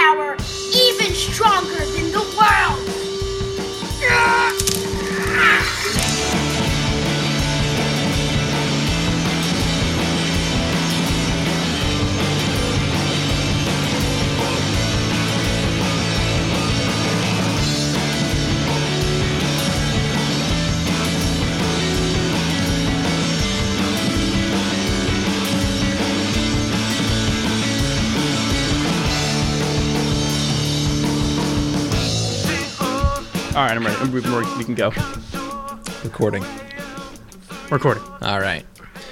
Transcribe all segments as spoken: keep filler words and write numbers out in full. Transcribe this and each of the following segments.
power even stronger than the world. All right, I'm ready. I'm, we can go. Recording. Recording. All right.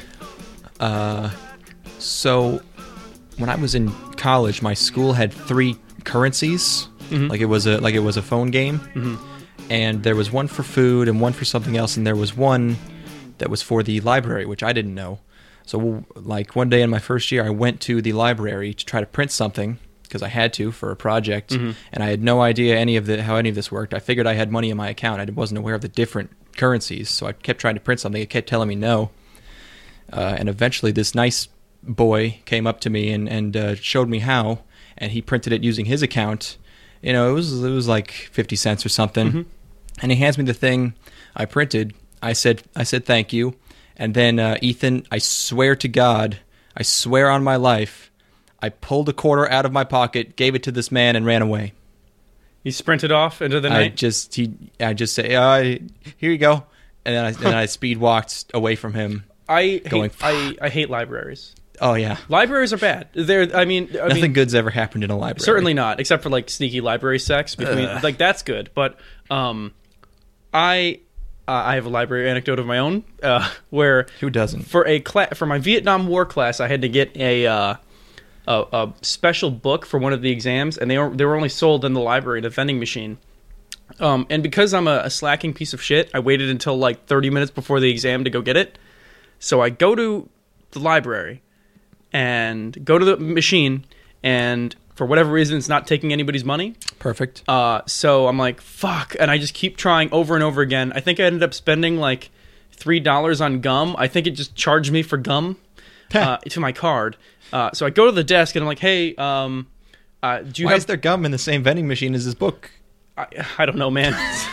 Uh, so when I was in college, my school had three currencies. Mm-hmm. Like it was a like it was a phone game, mm-hmm. and there was one for food and one for something else, and there was one that was for the library, which I didn't know. So, like one day in my first year, I went to the library to try to print something, because I had to for a project, mm-hmm. and I had no idea any of the how any of this worked. I figured I had money in my account. I wasn't aware of the different currencies, so I kept trying to print something. It kept telling me no, uh, and eventually this nice boy came up to me and and uh, showed me how, and he printed it using his account. You know, it was it was like fifty cents or something, mm-hmm. and he hands me the thing I printed. I said I said thank you, and then uh, Ethan, I swear to God, I swear on my life, I pulled a quarter out of my pocket, gave it to this man, and ran away. You sprinted off into the night? I just, he, I just say, uh, here you go. And then I, then I speed walked away from him. I going, hate, I, I hate libraries. Oh, yeah. Libraries are bad. They're, I mean... I Nothing mean, good's ever happened in a library. Certainly not, except for, like, sneaky library sex. Between, Ugh. like, that's good. But um, I... Uh, I have a library anecdote of my own, uh, where... Who doesn't? For a cla- for my Vietnam War class, I had to get a... Uh, A, a special book for one of the exams, and they were they were only sold in the library at a vending machine. Um, and because I'm a, a slacking piece of shit, I waited until like thirty minutes before the exam to go get it. So I go to the library and go to the machine, and for whatever reason, it's not taking anybody's money. Perfect. Uh, so I'm like, fuck, and I just keep trying over and over again. I think I ended up spending like three dollars on gum. I think it just charged me for gum uh, to my card. Uh, so I go to the desk and I'm like, "Hey, um, uh, do you Why have?" is there gum in the same vending machine as this book? I, I don't know, man.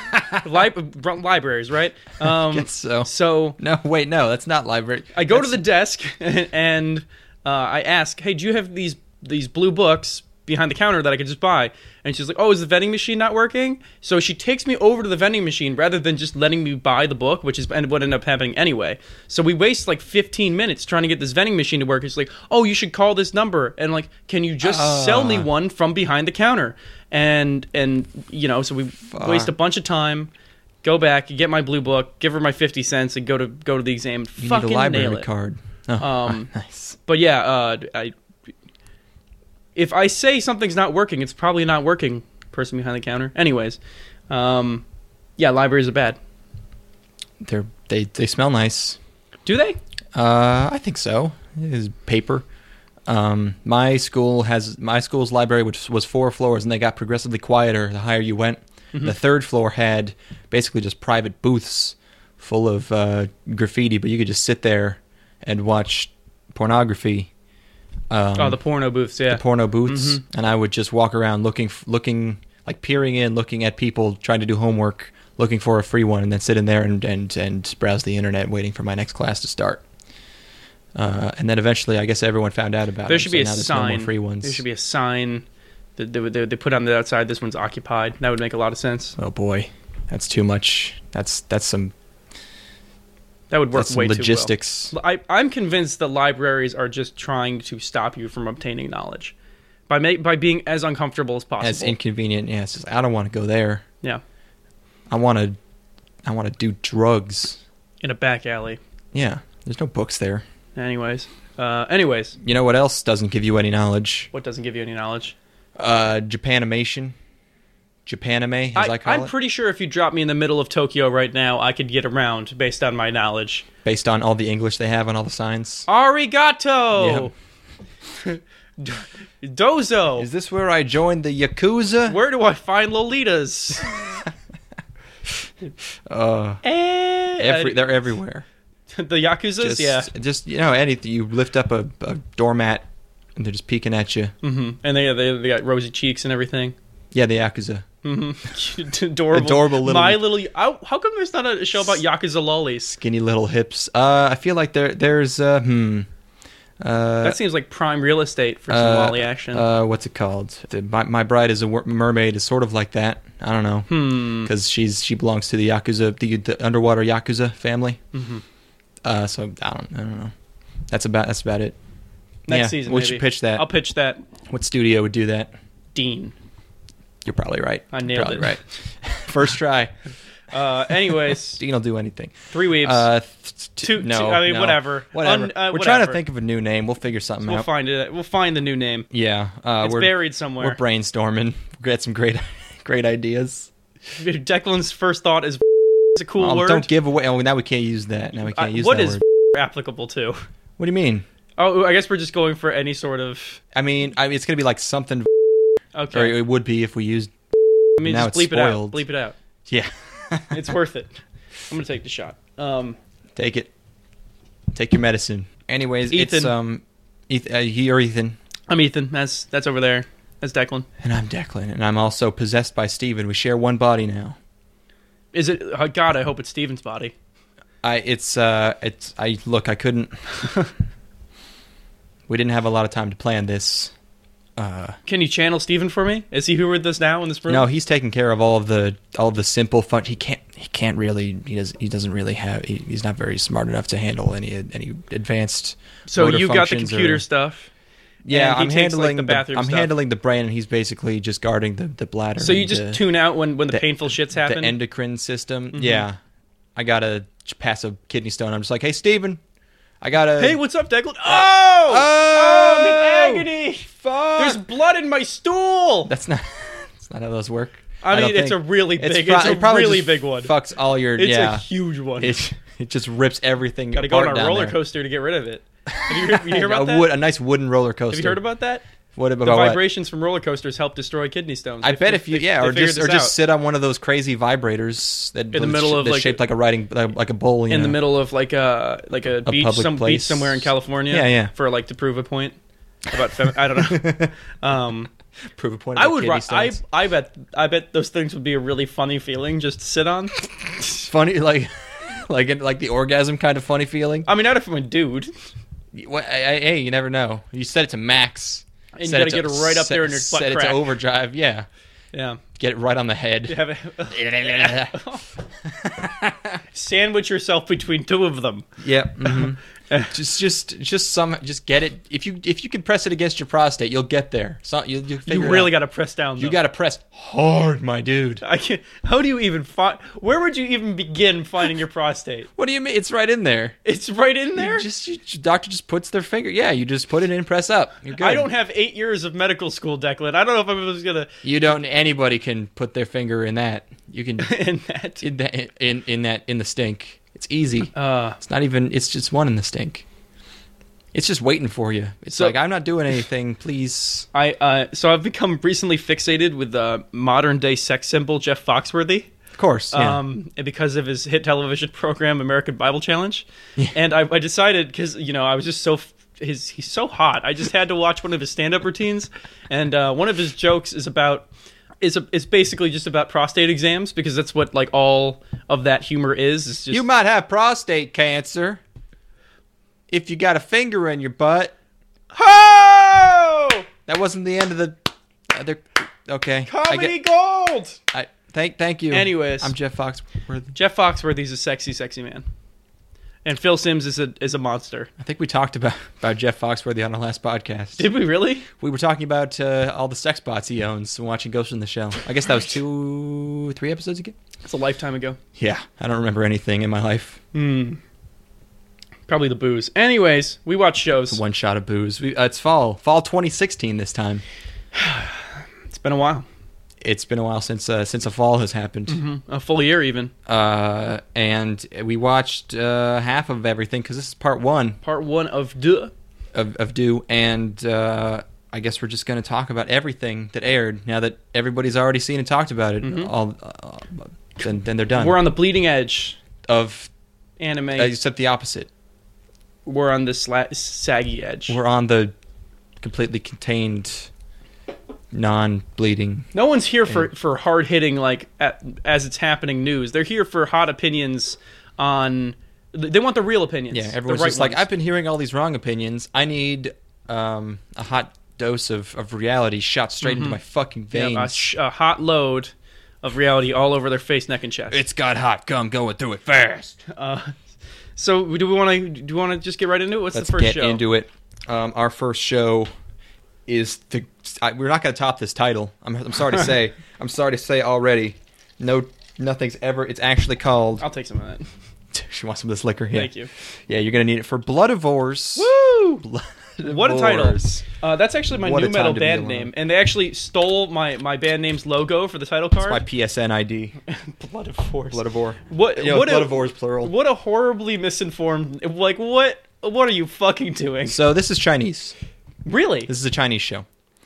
Li- libraries, right? Um, I guess so. So no, wait, no, that's not library. I go that's... to the desk and uh, I ask, "Hey, do you have these these blue books behind the counter that I could just buy?" And she's like, "Oh, is the vending machine not working?" So she takes me over to the vending machine rather than just letting me buy the book, which is what ended up happening anyway. So we waste like fifteen minutes trying to get this vending machine to work. It's like, "Oh, you should call this number," and like, "Can you just uh, sell me one from behind the counter?" And and you know, so we fuck. waste a bunch of time. Go back, get my blue book, give her my fifty cents, and go to go to the exam. You fucking need a library nail it. card. Oh, um, nice. But yeah, uh, I. If I say something's not working, it's probably not working. Person behind the counter. Anyways, um, yeah, libraries are bad. They're they they smell nice. Do they? Uh, I think so. It is paper. Um, my school has my school's library, which was four floors, and they got progressively quieter the higher you went. Mm-hmm. The third floor had basically just private booths full of uh, graffiti, but you could just sit there and watch pornography. Um, oh, the porno booths, yeah. The porno booths. Mm-hmm. And I would just walk around looking, looking, like peering in, looking at people trying to do homework, looking for a free one, and then sit in there and, and, and browse the internet waiting for my next class to start. Uh, and then eventually, I guess everyone found out about there it. Should so be a now there's sign. No more free ones. There should be a sign that they, they, they put on the outside, "This one's occupied." That would make a lot of sense. Oh, boy. That's too much. That's that's some... That would work That's way logistics. too well. I, I'm convinced that libraries are just trying to stop you from obtaining knowledge by ma- by being as uncomfortable as possible. As inconvenient, yeah. It's just, I don't want to go there. Yeah. I want to I want to do drugs. In a back alley. Yeah. There's no books there. Anyways. Uh, anyways. You know what else doesn't give you any knowledge? What doesn't give you any knowledge? Uh, Japanimation. Japanime, as I, I call I'm it. pretty sure if you drop me in the middle of Tokyo right now, I could get around based on my knowledge. Based on all the English they have on all the signs? Arigato! Yep. Dozo! Is this where I joined the Yakuza? Where do I find Lolitas? uh, eh, every, they're everywhere. The Yakuzas? Just, yeah. Just, you know, anything. You lift up a, a doormat and they're just peeking at you. Mm-hmm. And they, they they got rosy cheeks and everything. Yeah, the Yakuza. Mm-hmm. Adorable. Adorable little... My little... How, how come there's not a show about Yakuza lollies? Skinny little hips. Uh, I feel like there there's... Uh, hmm... Uh, that seems like prime real estate for some uh, lolly action. Uh, what's it called? The, my, my Bride is a Wor- Mermaid is sort of like that. I don't know. Hmm. Because she's she belongs to the Yakuza, the, the underwater Yakuza family. Mm-hmm. Uh, so I don't I don't know. That's about that's about it. Next yeah, season, we maybe. should pitch that. I'll pitch that. What studio would do that? Dean. You're probably right. I nailed probably it. Right. First try. Uh, anyways, Dean will do anything. three weebs. Uh, th- t- two, no, two. I mean, no. whatever. Whatever. Un, uh, we're whatever. trying to think of a new name. We'll figure something We'll out. find it. We'll find the new name. Yeah, uh, It's we're buried somewhere. We're brainstorming. We'll get some great, great ideas. Declan's first thought is it's a cool Oh, word. don't give away. Oh, now we can't use that. Now we can't Uh, use what that is word. applicable to? What do you mean? Oh, I guess we're just going for any sort of. I mean, I mean, it's gonna be like something. Or Okay. it would be if we used. I mean, now just it's bleep it out. spoiled. Bleep it out. Yeah. It's worth it. I'm gonna take the shot. Um, Take it. Take your medicine. Anyways, it's Ethan. um, Eth- uh, he or Ethan, I'm Ethan. That's that's over there. That's Declan. and I'm Declan, and I'm also possessed by Steven. We share one body now. Is it? Oh God, I hope it's Steven's body. I it's uh it's I look I couldn't. We didn't have a lot of time to plan this. Uh, Can you channel Steven for me? Is he who with us now in this room? no, he's taking care of all of the all of the simple fun. He can't he can't really he does he doesn't really have he, he's not very smart enough to handle any any advanced. So motor you got the functions computer or- stuff. Yeah, and he I'm takes, like, handling the bathroom I'm stuff. handling the brain, and he's basically just guarding the, the bladder. So you and just the, tune out when, when the, the- painful shits happen. the endocrine system. Mhm. Yeah, I gotta pass a kidney stone. I'm just like, hey, Steven, I gotta. Hey, what's up, Declan? Oh! Oh! Oh! I'm in agony! Fuck! There's blood in my stool! That's not. That's not how those work. I don't mean, it's a think- really it's big, pro- it's a it probably really just big one. Fucks all your. It's yeah. a huge one. It it just rips everything. Got to go on apart a down roller there. coaster to get rid of it. Have you, heard- you hear about a that? wood, a nice wooden roller coaster. Have you heard about that? What about The what? vibrations from roller coasters help destroy kidney stones. I They- bet they- if you they- yeah, they or figured just or this just out. sit on one of those crazy vibrators that In the middle of, that's like, shaped like a writing like, like a bowl. You in know? the middle of like a like a, beach, public some beach place. somewhere in California. Yeah, yeah. For like to prove a point about fem- I don't know. Um, Prove a point. I about would. kidney ri- I stones. I bet I bet those things would be a really funny feeling just to sit on. funny like like it- like the orgasm kind of funny feeling. I mean, not if I'm a dude. What, I, I- hey, you never know. You set it to max, And you Set gotta it to- get it right up set- there in your butt Set crack. it to overdrive. Yeah, Yeah. get it right on the head. You have a- Sandwich yourself between two of them. Yep. mhm. just, just, just some, just get it. If you, if you can press it against your prostate, you'll get there. So you, you, You really got to press down. You though. got to press hard, my dude. I can't. How do you even find? Where would you even begin finding your prostate? What do you mean? It's right in there. It's right in there. You just, you, doctor just puts their finger. Yeah, you just put it in, and press up. You're good. I don't have eight years of medical school, Declan. I don't know if I'm just gonna You don't. Anybody can put their finger in that. You can in that. in that in in that in the stink. It's easy. Uh, It's not even. It's just one in the stink. It's just waiting for you. It's So- like I'm not doing anything. Please. I uh, so I've become recently fixated with the modern day sex symbol Jeff Foxworthy. Of course. Yeah. Um, and because of his hit television program American Bible Challenge, and I, I decided because you know I was just so f- his he's so hot. I just had to watch one of his stand up routines, and uh, one of his jokes is about is a, is basically just about prostate exams because that's what like all of that humor is. It's just you might have prostate cancer if you got a finger in your butt. ho That wasn't the end of the other. Okay. I comedy get, gold. I, thank thank you. Anyways. I'm Jeff Foxworthy. Jeff Foxworthy's a sexy, sexy man, and Phil Simms is a is a monster. I think we talked about, about Jeff Foxworthy on our last podcast. Did we really? We were talking about uh, all the sex bots he owns and watching Ghost in the Shell. I guess that was two, three episodes ago? It's a lifetime ago. Yeah. I don't remember anything in my life. Hmm. Probably the booze. Anyways, we watch shows. One shot of booze. We, uh, it's fall. Fall twenty sixteen this time. It's been a while. It's been a while since uh, since a fall has happened. Hmm. A full year even. Uh, and we watched uh, half of everything because this is part one Part one of Duh. of, of Do. And uh, I guess we're just going to talk about everything that aired now that everybody's already seen and talked about it. Mhm. All uh, then, then they're done. We're on the bleeding edge. of Anime. uh, except the opposite. We're on the sla- saggy edge. We're on the completely contained, non-bleeding. No one's here for, for hard-hitting, like, at, as it's happening news. They're here for hot opinions on... They want the real opinions. Yeah, everyone's the right just like, ones. I've been hearing all these wrong opinions. I need um, a hot dose of, of reality shot straight into my fucking veins. Yeah, a, sh- a hot load of reality all over their face, neck, and chest. It's got hot gum going through it fast. Uh, so do we want to do we want to just get right into it? What's Let's the first get show? into it. Um, our first show is the. I, we're not going to top this title. I'm, I'm sorry to say. I'm sorry to say already. No, nothing's ever. It's actually called. I'll take some of that. She wants some of this liquor. Yeah. Thank you. Yeah, you're going to need it for Bloodivores. Woo! Bloodivores. What a title! Uh, that's actually my What a new time metal to be band alive. name, and they actually stole my, my band name's logo for the title card. My P S N I D. Blood of Force. Bloodivore. What? You know, what a, Bloodivores plural. What a horribly misinformed. Like what? What are you fucking doing? So this is Chinese. Really? This is a Chinese show.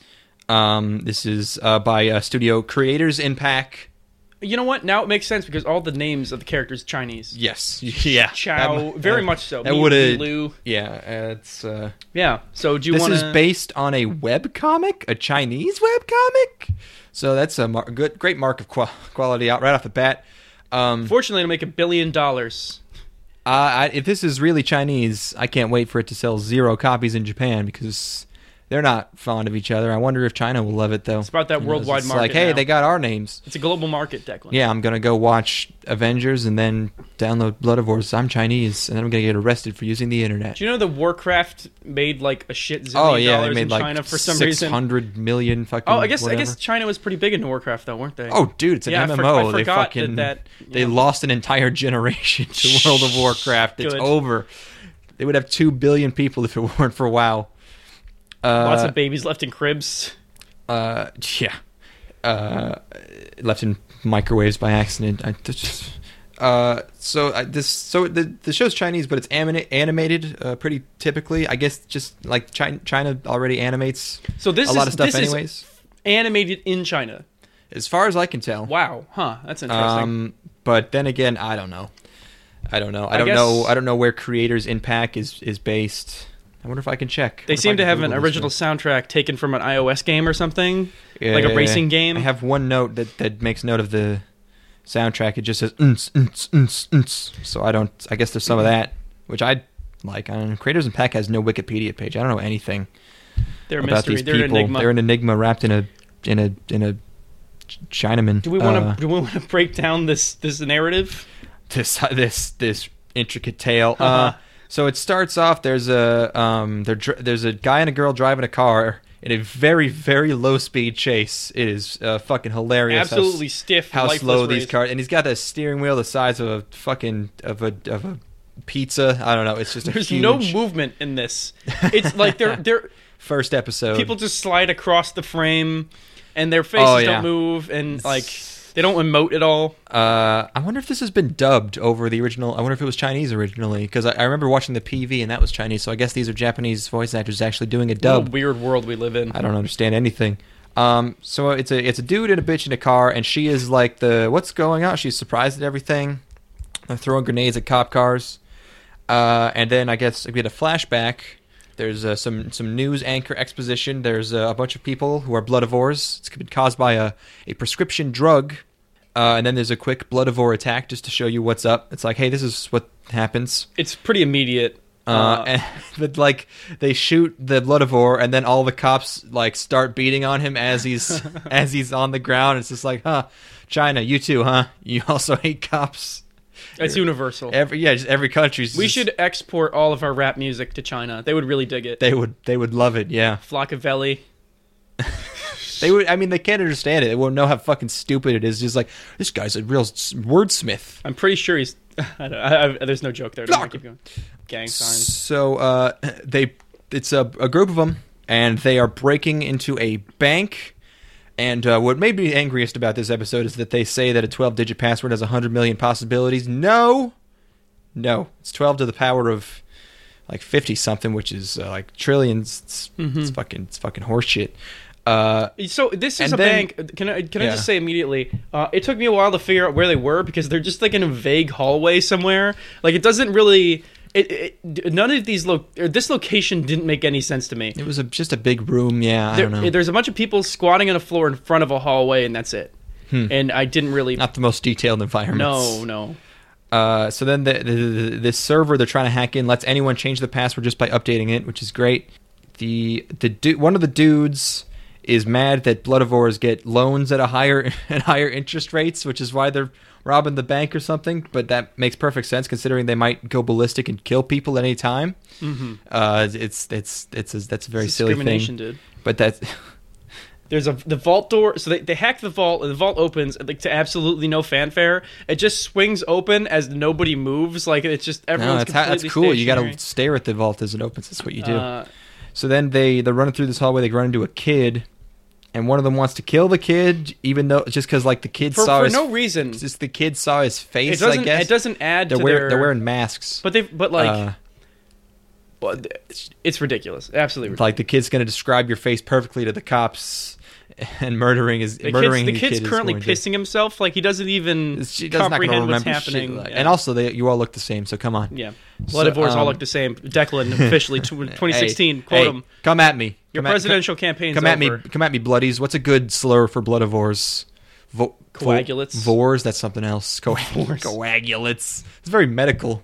Um, this is uh, by uh, studio Creators Impact. You know what? Now it makes sense because all the names of the characters are Chinese. Yes. Yeah. Chow, That- very uh, much so. That Mi- would have. Liu. Yeah. It's. Uh, Yeah. So do you this want is to? based on a web comic, a Chinese web comic. So that's a mar- good, great mark of qual- quality out right off the bat. Um, Fortunately, to make a billion dollars. uh, I, if this is really Chinese, I can't wait for it to sell zero copies in Japan because they're not fond of each other. I wonder if China will love it though. It's about that You know, worldwide it's market like, hey, now. they got our names. It's a global market, Declan. Yeah, I'm gonna go watch Avengers and then download Bloodivores. I'm Chinese, and then I'm gonna get arrested for using the internet. Do you know that Warcraft made like a shit zillion Oh yeah, they dollars made in like China for some six reason? hundred million fucking. Oh, I guess whatever. I guess China was pretty big into Warcraft though, weren't they? Oh, dude, it's an Yeah, I M M for- O. I they forgot fucking that- that- they yeah. lost an entire generation to World of Warcraft. It's Good. over. They would have two billion people if it weren't for WoW. Uh, Lots of babies left in cribs. uh, yeah, uh, left in microwaves by accident. I that's just. Uh, so I, this so the the show's Chinese, but it's anima- animated uh, pretty typically. I guess just like China, China already animates So this a is lot of stuff this anyways. is animated in China. As far as I can tell. Wow, huh? That's interesting. Um, but then again, I don't know. I don't know. I I don't guess- know. I don't know where Creators Impact is is based. I wonder if I can check. They Wonder if I seem to can have an Google this original thing. soundtrack taken from an iOS game or something, like a Yeah, racing game. I have one note that, that makes note of the soundtrack. It just says "uns, uns, uns, uns." So I don't. I guess there's some of that, which I like. I don't know. Creators Impact has no Wikipedia page. I don't know anything They're a about mystery. these They're an people. enigma. They're an enigma wrapped in a in a in a Ch- Chinaman. do we want to Uh, do we want to break down this this narrative? this this this intricate tale. Uh-huh. Uh, so it starts off. There's a um, there, dr- there's a guy and a girl driving a car in a very very low speed chase. It is uh, fucking hilarious. how s- Absolutely stiff. How lifeless slow these race. cars, and he's got a steering wheel the size of a fucking of a of a pizza. I don't know. It's just a There's huge no movement in this. It's like they're they're first episode. people just slide across the frame, and their faces Oh, yeah. don't move, and like they don't emote at all. Uh, I wonder if this has been dubbed over the original. I wonder if it was Chinese originally because I, I remember watching the P V and that was Chinese. So I guess these are Japanese voice actors actually doing a What a dub. weird world we live in. I don't understand anything. Um, so it's a it's a dude and a bitch in a car, and she is like the what's going on? She's surprised at everything. They're throwing grenades at cop cars, uh, and then I guess we get a flashback. There's uh, some some news anchor exposition. There's uh, a bunch of people who are bloodivores. It's been caused by a a prescription drug, uh, and then there's a quick bloodivore attack just to show you what's up. It's like, hey, this is what happens. It's pretty immediate. Uh, Uh, and, but like they shoot the bloodivore, and then all the cops like start beating on him as he's as he's on the ground. It's just like, huh, China, you too, huh? You also hate cops. it's universal. Every yeah, just every country's. we just- should export all of our rap music to China. They would really dig it. They would they would love it. Yeah, Flockavelli. they would. I mean, they can't understand it. They won't know how fucking stupid it is. Just like this guy's a real s- wordsmith. I'm pretty sure he's. I don't, I, I, there's no joke there. Don't keep going. Gang signs. So uh, they, it's a, a group of them, and they are breaking into a bank. And uh, what made me angriest about this episode is that they say that a twelve-digit password has one hundred million possibilities. No, no, it's twelve to the power of like fifty something, which is uh, like trillions. It's, Mm-hmm. it's fucking, it's fucking horseshit. Uh, So this is And a then- bank. Can I can I Yeah. just say immediately? Uh, it took me a while to figure out where they were because they're just like in a vague hallway somewhere. Like it doesn't really. it, it, none of these lo- or this location didn't make any sense to me. It was a, just a big room. Yeah, I There, don't know. there's a bunch of people squatting on a floor in front of a hallway, and that's it. Hmm. And I didn't really. Not the most detailed environments. No, no. Uh, so then the, the, the this server they're trying to hack in lets anyone change the password just by updating it, which is great. The the du- one of the dudes is mad that Bloodivores get loans at a higher at higher interest rates, which is why they're robbing the bank or something. But that makes perfect sense considering they might go ballistic and kill people at any time. Mm-hmm. Uh, it's it's it's a, that's a very It's silly discrimination, thing. dude. But that's There's a the vault door, so they, they hack the vault, and the vault opens like to absolutely no fanfare. It just swings open as nobody moves, like it's just no, everyone's that's, how, completely that's cool. You got stationary. to stare at the vault as it opens. That's what you do. Uh, So then they they're running through this hallway. They run into a kid, and one of them wants to kill the kid, even though just because like the kid for saw for his, no reason. just the kid saw his It face. doesn't. I guess It doesn't add they're to wearing their. they're wearing masks. But they. But like. Uh, but it's, it's ridiculous. Absolutely ridiculous. like the kid's going to describe your face perfectly to the cops, and murdering is The murdering kid's, the the kid's kid currently is going pissing himself. Like he doesn't even to, she does not going to comprehend what's remember shit happening. like- Yeah. And also, they you all look the same. So come on. Yeah. So, Bloodivores all um, look the same. Declan officially twenty sixteen. Hey, quote hey, him. Come at me. Your Come at- presidential campaign's Come at over. me. Come at me, bloodies. What's a good slur for Bloodivores? Vo- Coagulates. Vores. That's something else. Co- Vores. Coagulates. It's very medical.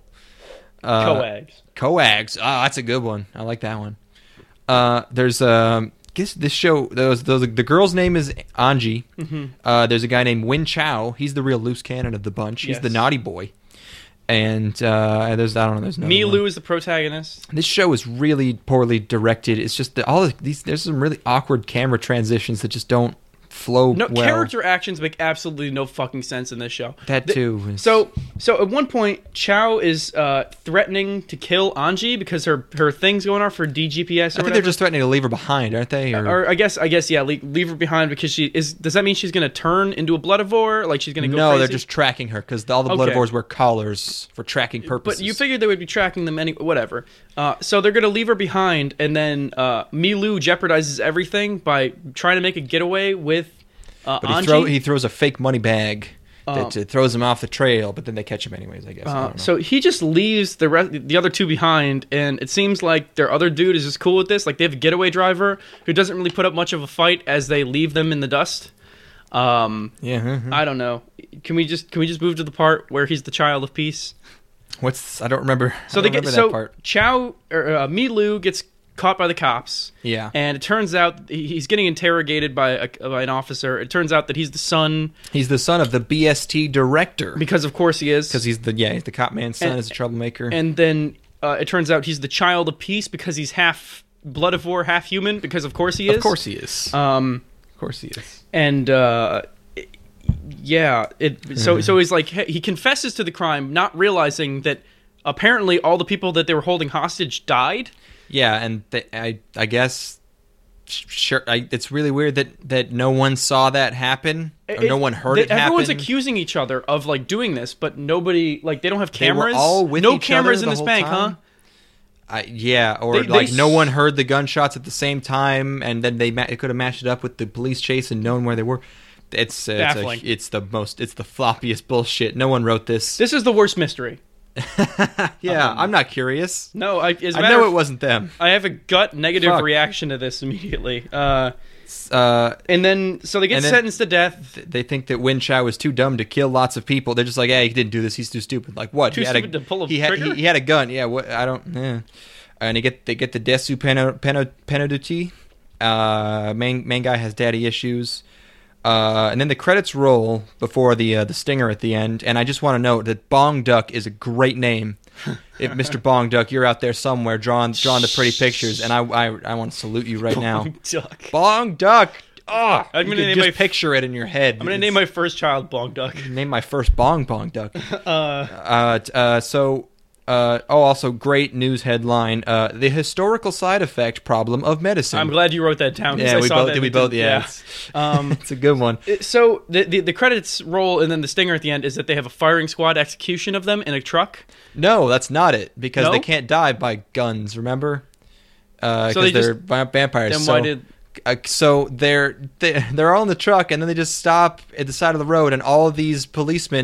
Uh, Coags. Coags. Oh, that's a good one. I like that one. Uh, there's um, guess this show. Those those the girl's name is Anji. Mm-hmm. Uh, there's a guy named Win Chow. He's the real loose cannon of the bunch. He's Yes. the naughty boy. And uh, there's I don't know. There's no. Milu is the protagonist. This show is really poorly directed. It's just that all of these. There's some really awkward camera transitions that just don't flow No well. character actions make absolutely no fucking sense in this show. That The- too. is- So, so at one point, Chow is uh, threatening to kill Anji because her her thing's going off for D G P S. Or I think whatever. they're just threatening to leave her behind, aren't they? Or, Or I guess, I guess, yeah, leave, leave her behind because she is. Does that mean she's going to turn into a Bloodivore? Like she's going to go no, crazy? they're just tracking her because all the Okay. Bloodivores wear collars for tracking purposes. But you figured they would be tracking them any whatever. Uh, so they're going to leave her behind, and then uh, Milu jeopardizes everything by trying to make a getaway with uh, But he, Anji. throw, he throws a fake money bag Um, that uh, throws him off the trail, but then they catch him anyways, I guess. I Uh, don't know. so he just leaves the rest, the other two behind, and it seems like their other dude is just cool with this. Like they have a getaway driver who doesn't really put up much of a fight as they leave them in the dust. Um, yeah. mhm. I don't know. Can we just can we just move to the part where he's the child of peace? What's I don't remember. So I they don't get remember so that part. Chow or uh, Milu gets caught by the cops. Yeah. And it turns out he- he's getting interrogated by, a, by an officer. It turns out that he's the son He's the son of the B S T director because, of course, he is. because he's the yeah he's the cop man's son And- is a troublemaker. And then uh, it turns out he's the child of peace because he's half Bloodivore, half human. Because, of course, he is. of course he is. Um, of course he is. and uh, it- yeah, it. So so he's like he confesses to the crime, not realizing that apparently all the people that they were holding hostage died. Yeah, and th- I I guess sh- sure I, it's really weird that, that no one saw that happen or It- no one heard they- it happen. Everyone's accusing each other of like doing this, but nobody like they don't have They were cameras. all with no each cameras other in the this whole bank, time? huh? I, yeah, or They- like they no s- one heard the gunshots at the same time, and then they ma- it could have matched it up with the police chase and known where they were. It's uh, it's, Baffling. a, it's the most it's the floppiest bullshit. No one wrote this. This is the worst mystery. yeah, um, I'm not curious. No, I, as a I matter know of- it wasn't them. I have a gut negative Fuck. reaction to this immediately. Uh, Uh, and then so they get And then- sentenced to death. they think that Win Chow was too dumb to kill lots of people. They're just like, hey, he didn't do this. He's too stupid. Like what? Too he had stupid a, to pull a he had, trigger? He, he had a gun. Yeah. What? I don't. Yeah. And they get they get the Desu Peno Peno Penaduti. Uh, main main guy has daddy issues. Uh, and then the credits roll before the uh, the stinger at the end. And I just want to note that Bong Duck is a great name. If Mister Bong Duck, you're out there somewhere drawing drawing the pretty pictures, and I I, I want to salute you right now. Duck. Bong Duck. Oh, I'm you gonna can name just my- picture it in your head. I'm gonna It's- name my first child Bong Duck. name my first Bong Bong Duck. Uh, Uh, t- uh, so, uh, oh, also great news headline: uh, the historical side effect problem of medicine. I'm glad you wrote that down. 'cause Yeah, I we saw both that did. We and it both. didn't- Yeah, yeah. It's, Um, it's a good one. So the, the the credits roll, and then the stinger at the end is that they have a firing squad execution of them in a truck. No, that's not it because No? they can't die by guns. Remember? Because So they they're just- va- vampires. Then so, why did uh, so they're they, they're all in the truck, and then they just stop at the side of the road, and all of these policemen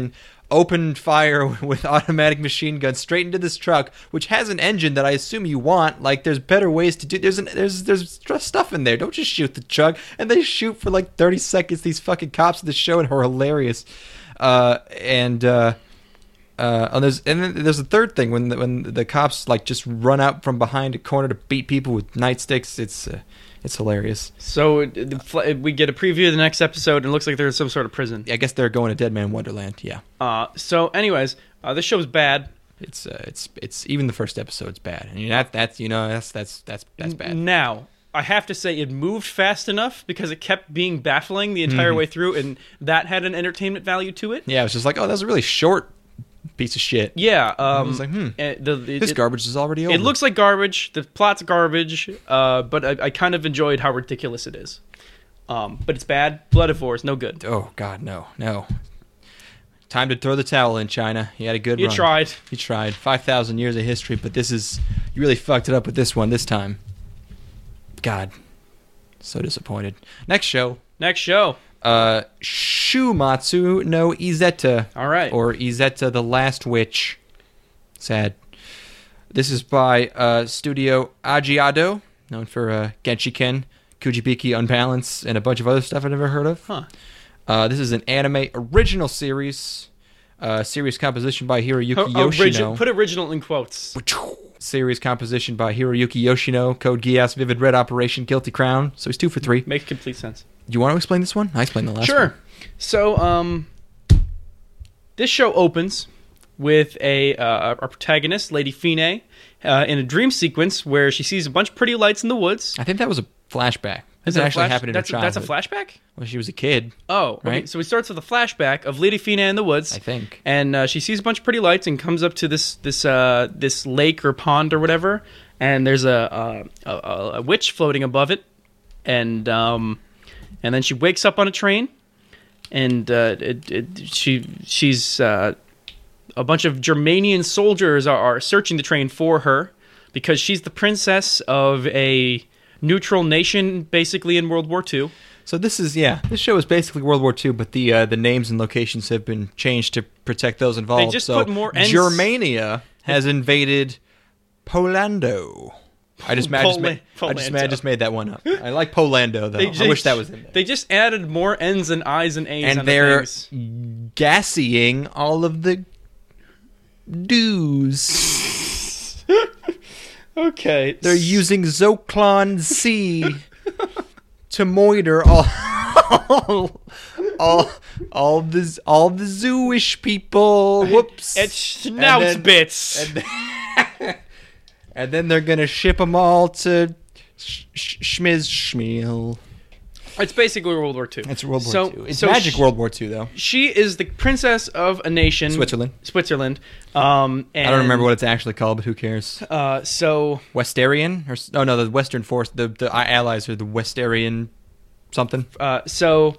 opened fire with automatic machine guns straight into this truck, which has an engine that I assume you want. Like, there's better ways to do. There's an, there's there's stuff in there. Don't just shoot the truck. And they shoot for like thirty seconds. These fucking cops in the show and are hilarious. Uh, and uh, uh, and there's and then there's a third thing when the, when the cops like just run out from behind a corner to beat people with nightsticks. It's uh, it's hilarious. So uh, the fl- we get a preview of the next episode, and it looks like there's some sort of prison. I guess they're going to Dead Man Wonderland. Yeah. Uh, so, anyways, uh, this show's bad. It's uh, it's it's even the first episode's bad. I mean that that's you know that's that's that's that's bad. Now, I have to say it moved fast enough because it kept being baffling the entire Mm-hmm. way through, and that had an entertainment value to it. Yeah, it was just like, oh, that was a really short piece of shit. Yeah, um, I was like, hmm, uh, the, the, this it, garbage is already over. It looks like garbage. The plot's garbage, uh, but I, I kind of enjoyed how ridiculous it is. Um, but it's bad. Blood of War is no good. Oh God, no, no. Time to throw the towel in, China. You had a good You run. tried. You tried. Five thousand years of history, but this is you really fucked it up with this one this time. God, so disappointed. Next show. Next show. Uh, Shumatsu no Izetta. All right. Or Izetta the Last Witch. Sad. This is by uh, Studio Agiado, known for uh, Genshiken, Kujibiki Unbalance, and a bunch of other stuff I've never heard of. Huh. Uh, this is an anime original series. Uh, series composition by Hiroyuki Ho- Yoshino. origi- put original in quotes. Series composition by Hiroyuki Yoshino, Code Geass, Vivid Red Operation, Guilty Crown. So he's two for three. Makes complete sense. Do you want to explain this one? I explained the last Sure. one. So, um, this show opens with a uh, our protagonist, Lady Fine, uh, in a dream sequence where she sees a bunch of pretty lights in the woods. I think that was a flashback. This Is it a actually flash- happened in that's her a, childhood. that's a flashback? When she was a kid, Oh, okay. Right? So it starts with a flashback of Lady Fina in the woods. I think. And uh, she sees a bunch of pretty lights and comes up to this this uh, this lake or pond or whatever. And there's a a, a, a witch floating above it. And um, and then she wakes up on a train. And uh, it, it, she she's uh, a bunch of Germanian soldiers are, are searching the train for her because she's the princess of a neutral nation, basically in World War Two. So this is yeah. This show is basically World War Two, but the uh, the names and locations have been changed to protect those involved. They just so put more N's- Germania has invaded Polando. I just, ma- I just, Pola- made, I just, ma- I Polando. just made that one up. I like Polando though. They I wish just- that was in there. They just added more N's and I's and A's And on they're the things. gassying all of the dues. Okay. They're using Zoklon C to moiter all, all, all, all the all the Zooish people. Whoops! It's And schnauz then- bits. And then, and then they're gonna ship them all to Sh- Sh- Schmiz Schmiel. It's basically World War Two. It's World War so, Two. It's so Magic sh- World War Two though. She is the princess of a nation, Switzerland. Switzerland. Um, and, I don't remember what it's actually called, but who cares? Uh, so Westarian or s- oh no, the Western Force. The the allies are the Westarian something. Uh, so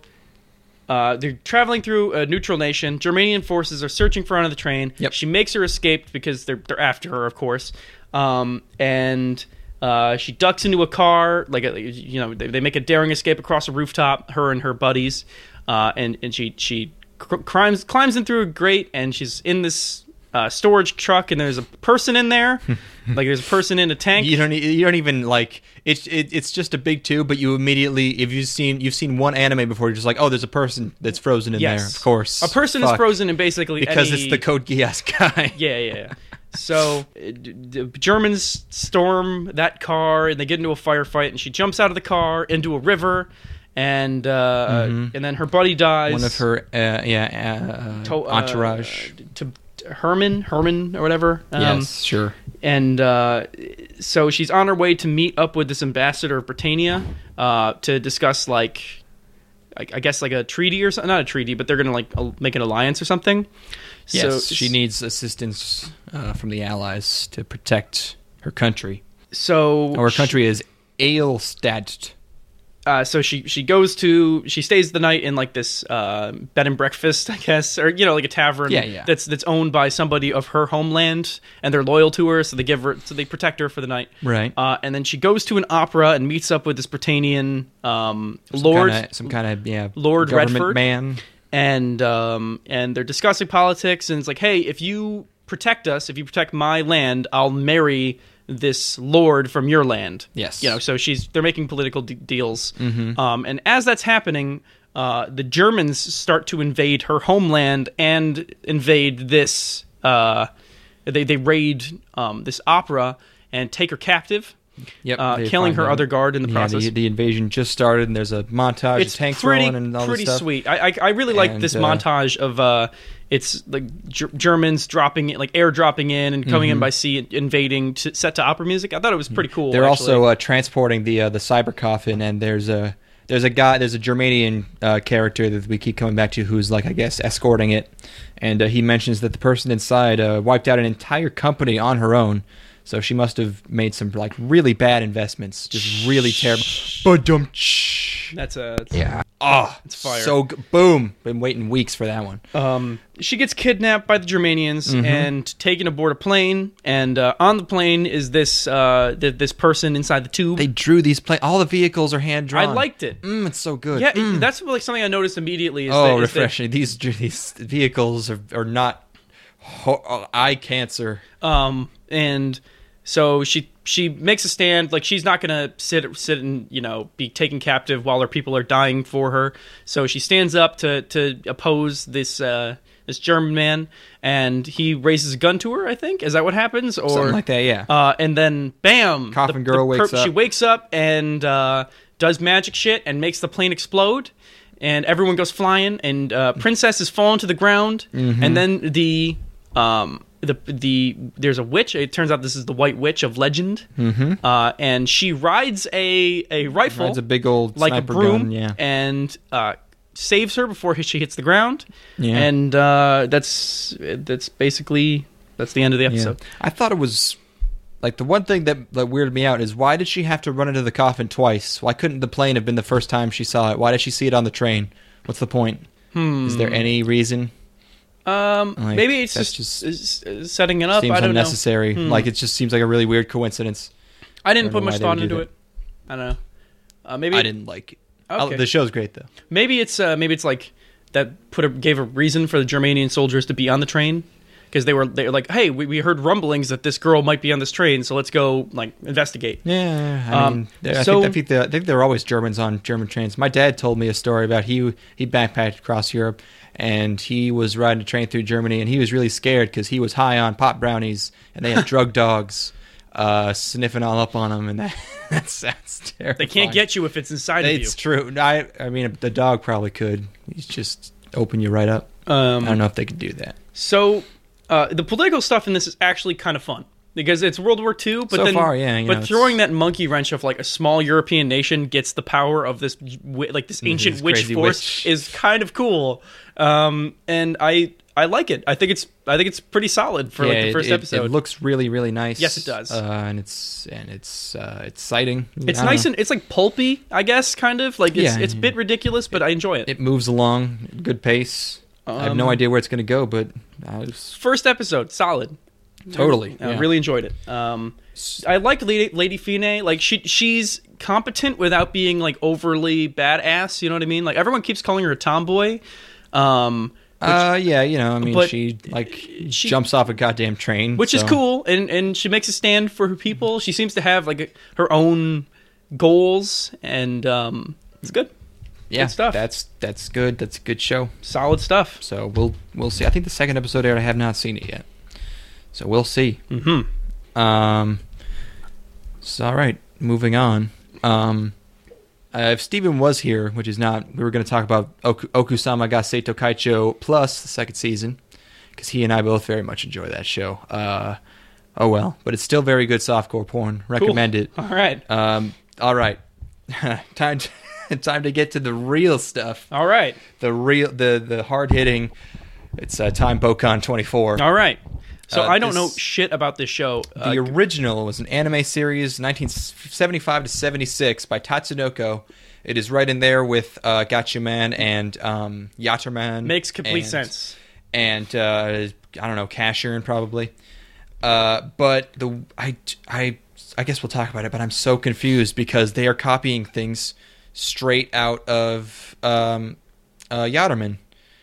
uh, they're traveling through a neutral nation. Germanian forces are searching for her on the train. Yep. She makes her escape because they're they're after her, of course. Um, and uh, she ducks into a car. Like a, you know, they, they make a daring escape across a rooftop. Her and her buddies. Uh, and and she she cr- climbs climbs in through a grate, and she's in this uh, storage truck. And there's a person in there. Like there's a person in a tank. You don't. e- You don't even like. It's it, it's just a big tube, but you immediately, if you've seen you've seen one anime before, you're just like, oh, there's a person that's frozen in Yes. there. Of course, A person Fuck. is frozen in basically because any... it's the Code Geass guy. Yeah, yeah, yeah. So uh, d- d- Germans storm that car and they get into a firefight, and she jumps out of the car into a river, and uh, Mhm. and then her buddy dies. One of her, uh, yeah, uh, To- uh, entourage. to, to Herman, Herman or whatever. Um, yes, sure. And uh, so she's on her way to meet up with this ambassador of Britannia uh, to discuss like. I I guess like a treaty or something, not a treaty, but they're gonna like a- make an alliance or something. Yes, so, she needs assistance uh, from the Allies to protect her country. So Her country is Aelstadt. Uh, so she she goes to she stays the night in like this uh, bed and breakfast, I guess, or you know, like a tavern. Yeah, yeah. That's that's owned by somebody of her homeland, and they're loyal to her, so they give her so they protect her for the night. Right. Uh, and then she goes to an opera and meets up with this Britannian um, Some lord, kinda, some kind of yeah, Lord government Redford. man. and um, and they're discussing politics, and it's like, hey, if you protect us, if you protect my land, I'll marry this lord from your land. Yes. You know, so she's they're making political de- deals. Mm-hmm. Um, and as that's happening, uh, the Germans start to invade her homeland and invade this. Uh, they they raid um, this opera and take her captive. Yep, Uh, they killing find her out. other guard in the Yeah, process. the, the invasion just started, and there's a montage It's of tanks pretty rolling and all pretty this stuff. sweet. I I, I really like And, this uh, montage of uh, it's like Ger- Germans dropping like air dropping in and coming in by sea, invading, to, set to opera music. I thought it was pretty cool. They're actually. also uh, transporting the uh, the cyber coffin, and there's a there's a guy, there's a Germanian uh, character that we keep coming back to, who's like, I guess, escorting it, and uh, he mentions that the person inside uh, wiped out an entire company on her own. So she must have made some like really bad investments, just really terrible. Ba-dum. That's a that's, Yeah. Oh, It's fire. So g- boom. Been waiting weeks for that one. Um, she gets kidnapped by the Germanians Mm-hmm. and taken aboard a plane. And uh, on the plane is this uh, th- this person inside the tube. They drew these plane. All the vehicles are hand I drawn. liked it. Mm, it's so good. Yeah, Mm. it- that's like something I noticed immediately. Is Oh, that, is that- refreshing. These these vehicles are are not ho- eye cancer. Um, and so she she makes a stand. Like, she's not gonna sit sit and, you know, be taken captive while her people are dying for her. So she stands up to to oppose this uh, this German man, and he raises a gun to her. I think, is that what happens? Or Something like that, yeah. Uh, and then bam, Coffin girl wakes up. She wakes up and uh, does magic shit and makes the plane explode. And everyone goes flying, and uh, Princess is falling to the ground, Mm-hmm. and then the um the the there's a witch. It turns out this is the White Witch of legend, mm-hmm. uh, and she rides a a rifle, Rides a big old like a sniper broom, gun, yeah. and uh, saves her before she hits the ground. Yeah. And uh, that's that's basically that's the end of the Yeah. episode. I thought it was like the one thing that, that weirded me out is why did she have to run into the coffin twice? Why couldn't the plane have been the first time she saw it? Why did she see it on the train? What's the point? Hmm. Is there any reason? Um, Like, maybe it's that's just, just- is- setting it up. Seems I don't unnecessary. know. Hmm. Like it just seems like a really weird coincidence. I didn't I don't put know much why they thought would do into that. it. I don't know. Uh, maybe I didn't like it. I- Okay. The show's great though. Maybe it's uh, maybe it's like that put a, gave a reason for the Germanian soldiers to be on the train, because they were they were like, hey, we, we heard rumblings that this girl might be on this train, so let's go like investigate. Yeah, I Um, mean, I, so- think, I, think there, I think there are always Germans on German trains. My dad told me a story about he he backpacked across Europe, and he was riding a train through Germany, and he was really scared because he was high on pop brownies, and they had drug dogs uh, sniffing all up on him, and that, that sounds terrible. They can't get you if it's inside It's of true. I I mean, the dog probably could. He's just open you right up. you. Um, I don't know if they could do that. So uh, the political stuff in this is actually kind of fun. Because it's World War Two, but So then, far, yeah, you but know, throwing it's- that monkey wrench of like a small European nation gets the power of this, wi- like this ancient This witch crazy force witch. is kind of cool, um, and I I like it. I think it's I think it's pretty solid for like the it- first it, episode. It looks really, really nice. Yes, it does. Uh, and it's and it's uh, exciting. it's I don't nice know. and it's like pulpy, I guess, kind of like it's Yeah, it's a yeah. bit ridiculous, but I enjoy it. It moves along, good pace. I have no Um, idea where it's going to go, but I was First episode, solid. totally. I yeah. really enjoyed it. Um, I like Lady, Lady Fine. Like she, she's competent without being like overly badass. You know what I mean? Like everyone keeps calling her a tomboy. Um, which, uh, yeah, you know, I mean, but she like she- jumps off a goddamn train, which is so- cool, and and she makes a stand for her people. She seems to have like a, her own goals, and um, it's good. Yeah, Good stuff. That's that's good. That's a good show. Solid stuff. So we'll we'll see. I think the second episode aired. I have not seen it yet, so we'll see. Mm-hmm. Um, so all right, moving on. Um, uh, if Steven was here, which is not, we were going to talk about Oku, Okusama ga Seito Kaicho Plus, the second season, because he and I both very much enjoy that show. Uh, oh well, but it's still very good softcore porn. Recommend it. All right. Um, all right, time to, time to get to the real stuff. All right. The real, the the hard hitting. It's uh, Time Bokon twenty-four. All right. So Uh, I don't this- know shit about this show. Uh, The original was an anime series, nineteen seventy-five to seventy-six, by Tatsunoko. It is right in there with uh, Gatchaman and um, Yatterman. makes complete and, sense. And uh, I don't know, Cashiern probably. Uh, but the I, I I guess we'll talk about it. But I'm so confused because they are copying things straight out of um, uh, Yatterman.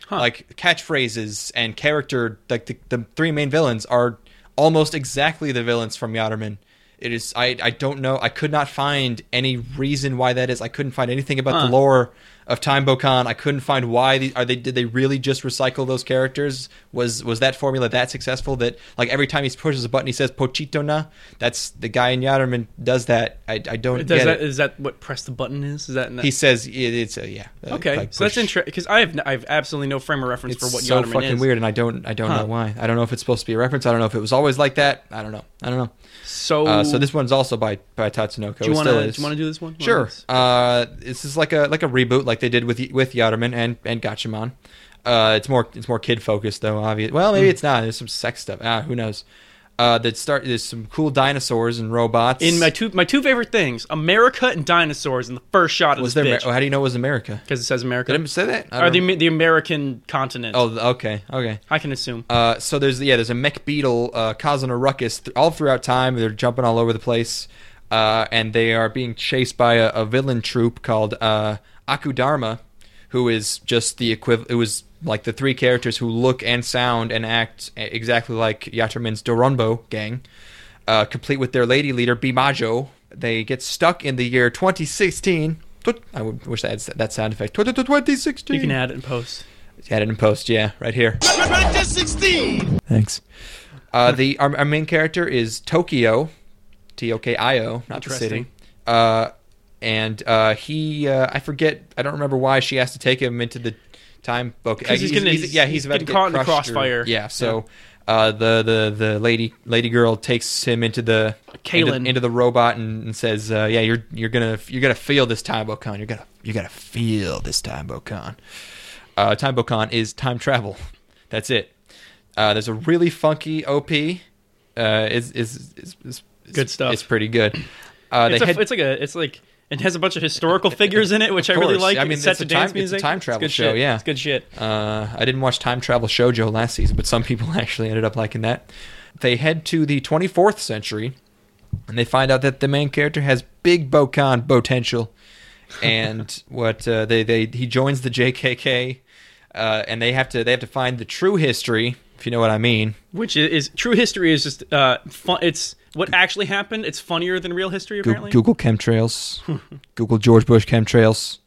Huh. Like catchphrases and character, like the, the three main villains are almost exactly the villains from Yatterman. It is. I. I don't know. I could not find any reason why that is. I couldn't find anything about Huh. the lore of Time Bokan. I couldn't find why. The, are they? Did they really just recycle those characters? Was Was that formula that successful? That like every time he pushes a button, he says "Pochito na." That's the guy in Yatterman does that. I. I don't Does get that, it. is that what press the button is? Is that in that? He says it, it's a yeah. uh, Okay, like so that's push. interesting because I have n- I have absolutely no frame of reference It's for what so Yatterman fucking is. weird, and I don't I don't Huh. know why. I don't know if it's supposed to be a reference. I don't know if it was always like that. I don't know. I don't know. So, Uh, so this one's also by by Tatsunoko. do you It want still to is. do you want to do this one? Sure. Let's- Uh, this is like a like a reboot, like they did with with Yatterman and and Gatchaman. Uh, it's more it's more kid focused though. Obvious. Well, maybe Mm. it's not. There's some sex stuff. Ah, who knows? Uh, that start. There's some cool dinosaurs and robots. In my two my two favorite things, America and dinosaurs in the first shot of was this there? bitch. Mar- oh, how do you know it was America? Because it says America. Did it say that? I or don't the know. the American continent. Oh, okay, okay. I can assume. Uh, so there's yeah, there's a mech beetle uh, causing a ruckus th- all throughout time. They're jumping all over the place, uh, and they are being chased by a, a villain troop called uh, Akudharma, who is just the equivalent. It was like the three characters who look and sound and act a- exactly like Yatterman's Doronbo gang, uh, complete with their lady leader Bimajo. They get stuck in the year twenty sixteen. Tut- I would wish I had that sound effect. twenty sixteen. You can add it in post. Add it in post, yeah, right here. twenty sixteen. Thanks. Uh, the our, our main character is Tokyo, T O K I O, not the city. Interesting. Uh, and uh, he, uh, I forget, I don't remember why she has to take him into the time book. 'Cause he's gonna- yeah, he's, he's about to getting get caught in the crushed or- crossfire. yeah, so uh, the the the lady lady girl takes him into the into, Kalen. into the robot and, and says, uh, "Yeah, you're you're gonna you're gonna feel this time Bokan. You're gonna you gotta feel this time Bokan." Uh, time Bokan is time travel. That's it. Uh, there's a really funky O P. Uh, is is is is Good stuff. It's pretty good. Uh, It's, they a, had, it's like a it's like it has a bunch of historical figures in it, which I Of really course. like. I mean, it's set it's to a dance time- it's a music. time travel good show, shit. yeah. It's good shit. Uh, I didn't watch Time Travel Shoujo last season, but some people actually ended up liking that. They head to the twenty-fourth century, and they find out that the main character has big Bokan potential. And what uh, they they he joins the J K K, uh, and they have to they have to find the true history, if you know what I mean. Which is, is true history is just uh fun. It's what actually happened. It's funnier than real history Go- apparently. Google chemtrails. Google George Bush chemtrails.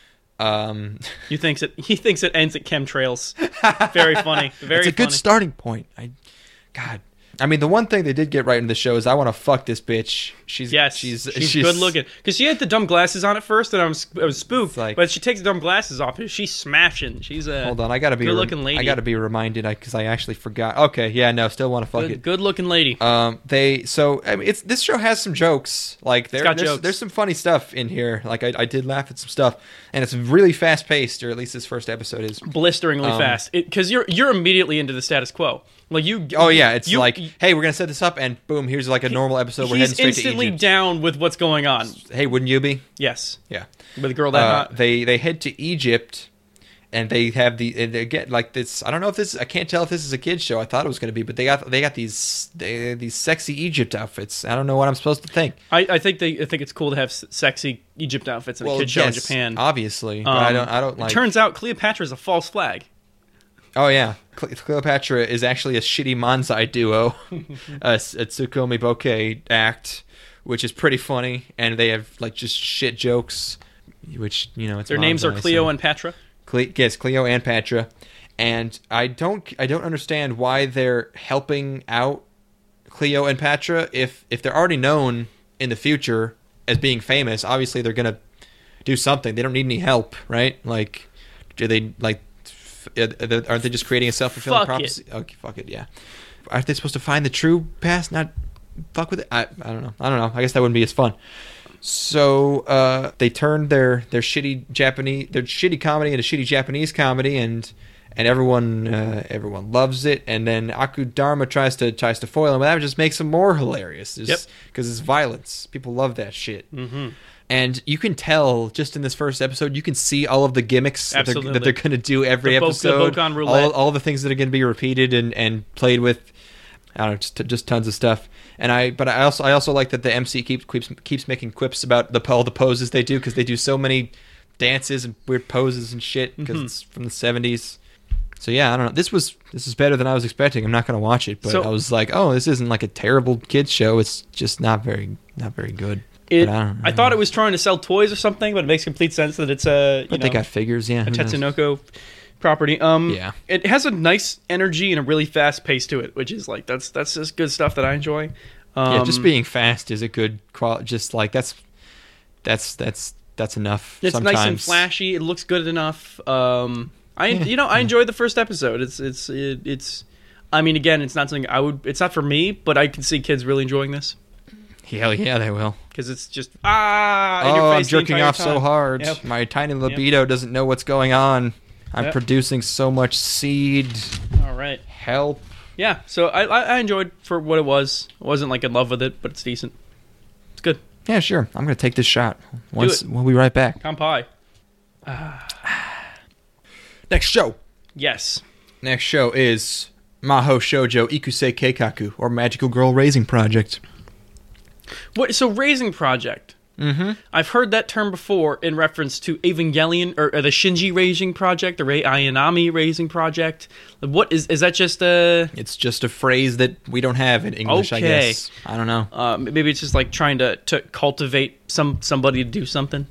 Um, He thinks it. He thinks it ends at chemtrails. Very funny. Very it's a funny. good starting point. I, God, I mean, the one thing they did get right in the show is I want to fuck this bitch. She's Yes, she's she's, she's, good looking. Because she had the dumb glasses on at first, and I was I was spooked. It's like- but she takes the dumb glasses off, and she's smashing. She's a Hold on, I gotta be good rem- looking lady. I gotta be reminded because I actually forgot. Okay, yeah, no, still want to fuck good, it. good looking lady. Um, they so I mean, it's this show has some jokes. Like there, got there's, jokes. there's some funny stuff in here. Like I, I did laugh at some stuff, and it's really fast paced, or at least this first episode is. Blisteringly um, fast. Because you're you're immediately into the status quo. Like you. Oh yeah, it's you- like, hey, we're gonna set this up, and boom, here's like a normal episode. We're heading he's straight instantly to Egypt. down with what's going on. Hey, wouldn't you be? Yes, Yeah. with a girl that Uh, hot. they they head to Egypt, and they have the and they get like this. I don't know if this. I can't tell if this is a kids show. I thought it was going to be, but they got they got these they, these sexy Egypt outfits. I don't know what I'm supposed to think. I, I think they I think it's cool to have s- sexy Egypt outfits in a kid show in yes, Japan. obviously, but Um, I don't. I don't like. It turns out Cleopatra is a false flag. oh yeah, Cle- Cleopatra is actually a shitty manzai duo, a, s- a Tsukuyomi Bokeh act, which is pretty funny, and they have like just shit jokes, which you know it's Their names are manzai, Cleo so- and Patra. Cle- yes, Cleo and Patra, and I don't I don't understand why they're helping out Cleo and Patra if if they're already known in the future as being famous. Obviously, they're gonna do something. They don't need any help, right? Like, do they like? f- uh, Aren't they just creating a self fulfilling Fuck prophecy? Okay, fuck it, yeah. Aren't they supposed to find the true past? Not fuck with it. I I don't know. I don't know. I guess that wouldn't be as fun. So uh, they turned their, their shitty Japanese their shitty comedy into shitty Japanese comedy, and and everyone uh, everyone loves it. And then Akudharma tries to tries to foil him, but that just makes him more hilarious. Yep. Because it's violence. People love that shit. Mm-hmm. And you can tell just in this first episode, you can see all of the gimmicks that they're, Absolutely. that they're going to do every The Bo- the episode. Bokan roulette. all, all the things that are going to be repeated and, and played with. I don't know, just, just tons of stuff. And I, but I also I also like that the M C keeps keeps keeps making quips about the all the poses they do because they do so many dances and weird poses and shit because Mhm. it's from the seventies. So yeah, I don't know. This was this is better than I was expecting. I'm not going to watch it, but So- I was like, oh, this isn't like a terrible kids show. It's just not very not very good. It, But I don't know. I thought it was trying to sell toys or something, but it makes complete sense that it's a you But know, they got figures, yeah. a who knows? Tetsunoko property. Um, Yeah. it has a nice energy and a really fast pace to it, which is like that's that's just good stuff that I enjoy. Um, Yeah, just being fast is a good quality. Just like that's that's that's that's enough. It's sometimes. nice and flashy. It looks good enough. Um, I Yeah, you know I yeah. enjoyed the first episode. It's it's it, it's. I mean, again, it's not something I would. It's not for me, but I can see kids really enjoying this Hell yeah, they will. because it's just ah. In Oh, your I'm face the jerking entire off so time. hard. Yep. My tiny libido doesn't know what's going on. I'm Yep. producing so much seed. All right. Help. Yeah. So I I I enjoyed for what it was. I wasn't like in love with it, but it's decent. It's good. Yeah, sure. I'm gonna take this shot. Once it. we'll be right back. Kampai. Next show. Yes. Next show is Maho Shoujo Ikusei Keikaku, or Magical Girl Raising Project. What? So Raising Project. Mm-hmm. I've heard that term before in reference to Evangelion or, or the Shinji Raising Project, the Rei Ayanami Raising Project. What is is that just a? It's just a phrase that we don't have in English, I Okay. guess. I don't know. Uh, maybe it's just like trying to, to cultivate some somebody to do something.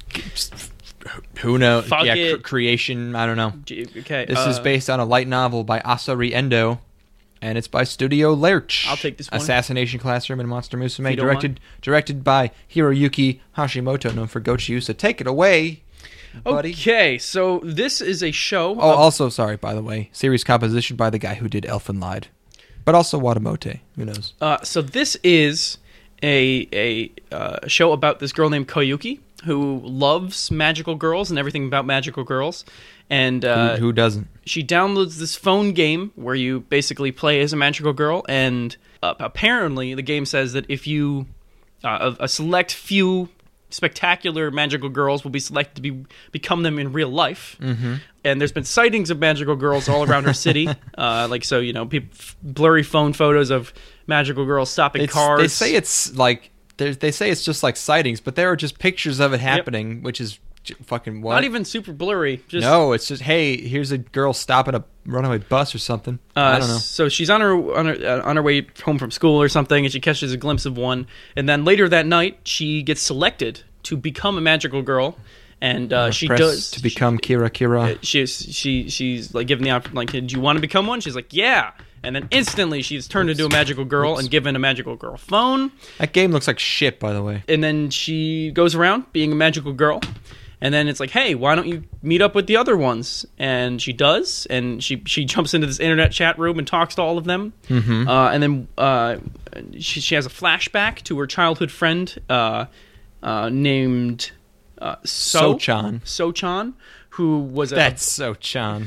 Who knows? Fuck yeah, it. cr- creation. I don't know. Gee, Okay. This uh, is based on a light novel by Asari Endo, and it's by Studio Lerch. I'll take this one. Assassination Classroom and Monster Musume, you don't directed directed by Hiroyuki Hashimoto, known for Gochiusa. Take it away, buddy. Okay, so this is a show. Oh, of- also, sorry, by the way, series composition by the guy who did Elfen Lied, but also Watamote. Who knows? Uh, so this is a a uh, show about this girl named Koyuki who loves magical girls and everything about magical girls, and uh, who, who doesn't? she downloads this phone game where you basically play as a magical girl, and uh, apparently the game says that if you uh, a, a select few spectacular magical girls will be selected to be become them in real life. Mm-hmm. And there's been sightings of magical girls all around her city, uh, like so you know, peop blurry phone photos of magical girls stopping It's, cars. they say it's like there's- they say it's just like sightings, but there are just pictures of it happening, which is j- fucking what? not even super blurry. Just No, it's just hey, here's a girl stopping a runaway bus or something. Uh, I don't know. So she's on her on her uh, on her way home from school or something, and she catches a glimpse of one. And then later that night, she gets selected to become a magical girl, and uh, she Press does to become Kira Kira. She, she's she she's like given the option, like, do you want to become one? She's like, yeah. And then instantly she's turned into a magical girl and given a magical girl phone. That game looks like shit, by the way. And then she goes around being a magical girl. And then it's like, hey, why don't you meet up with the other ones? And she does, and she she jumps into this internet chat room and talks to all of them. Mm-hmm. Uh, and then uh, she she has a flashback to her childhood friend uh, uh, named uh, So So-chan. So-chan, who was a That's so Chan.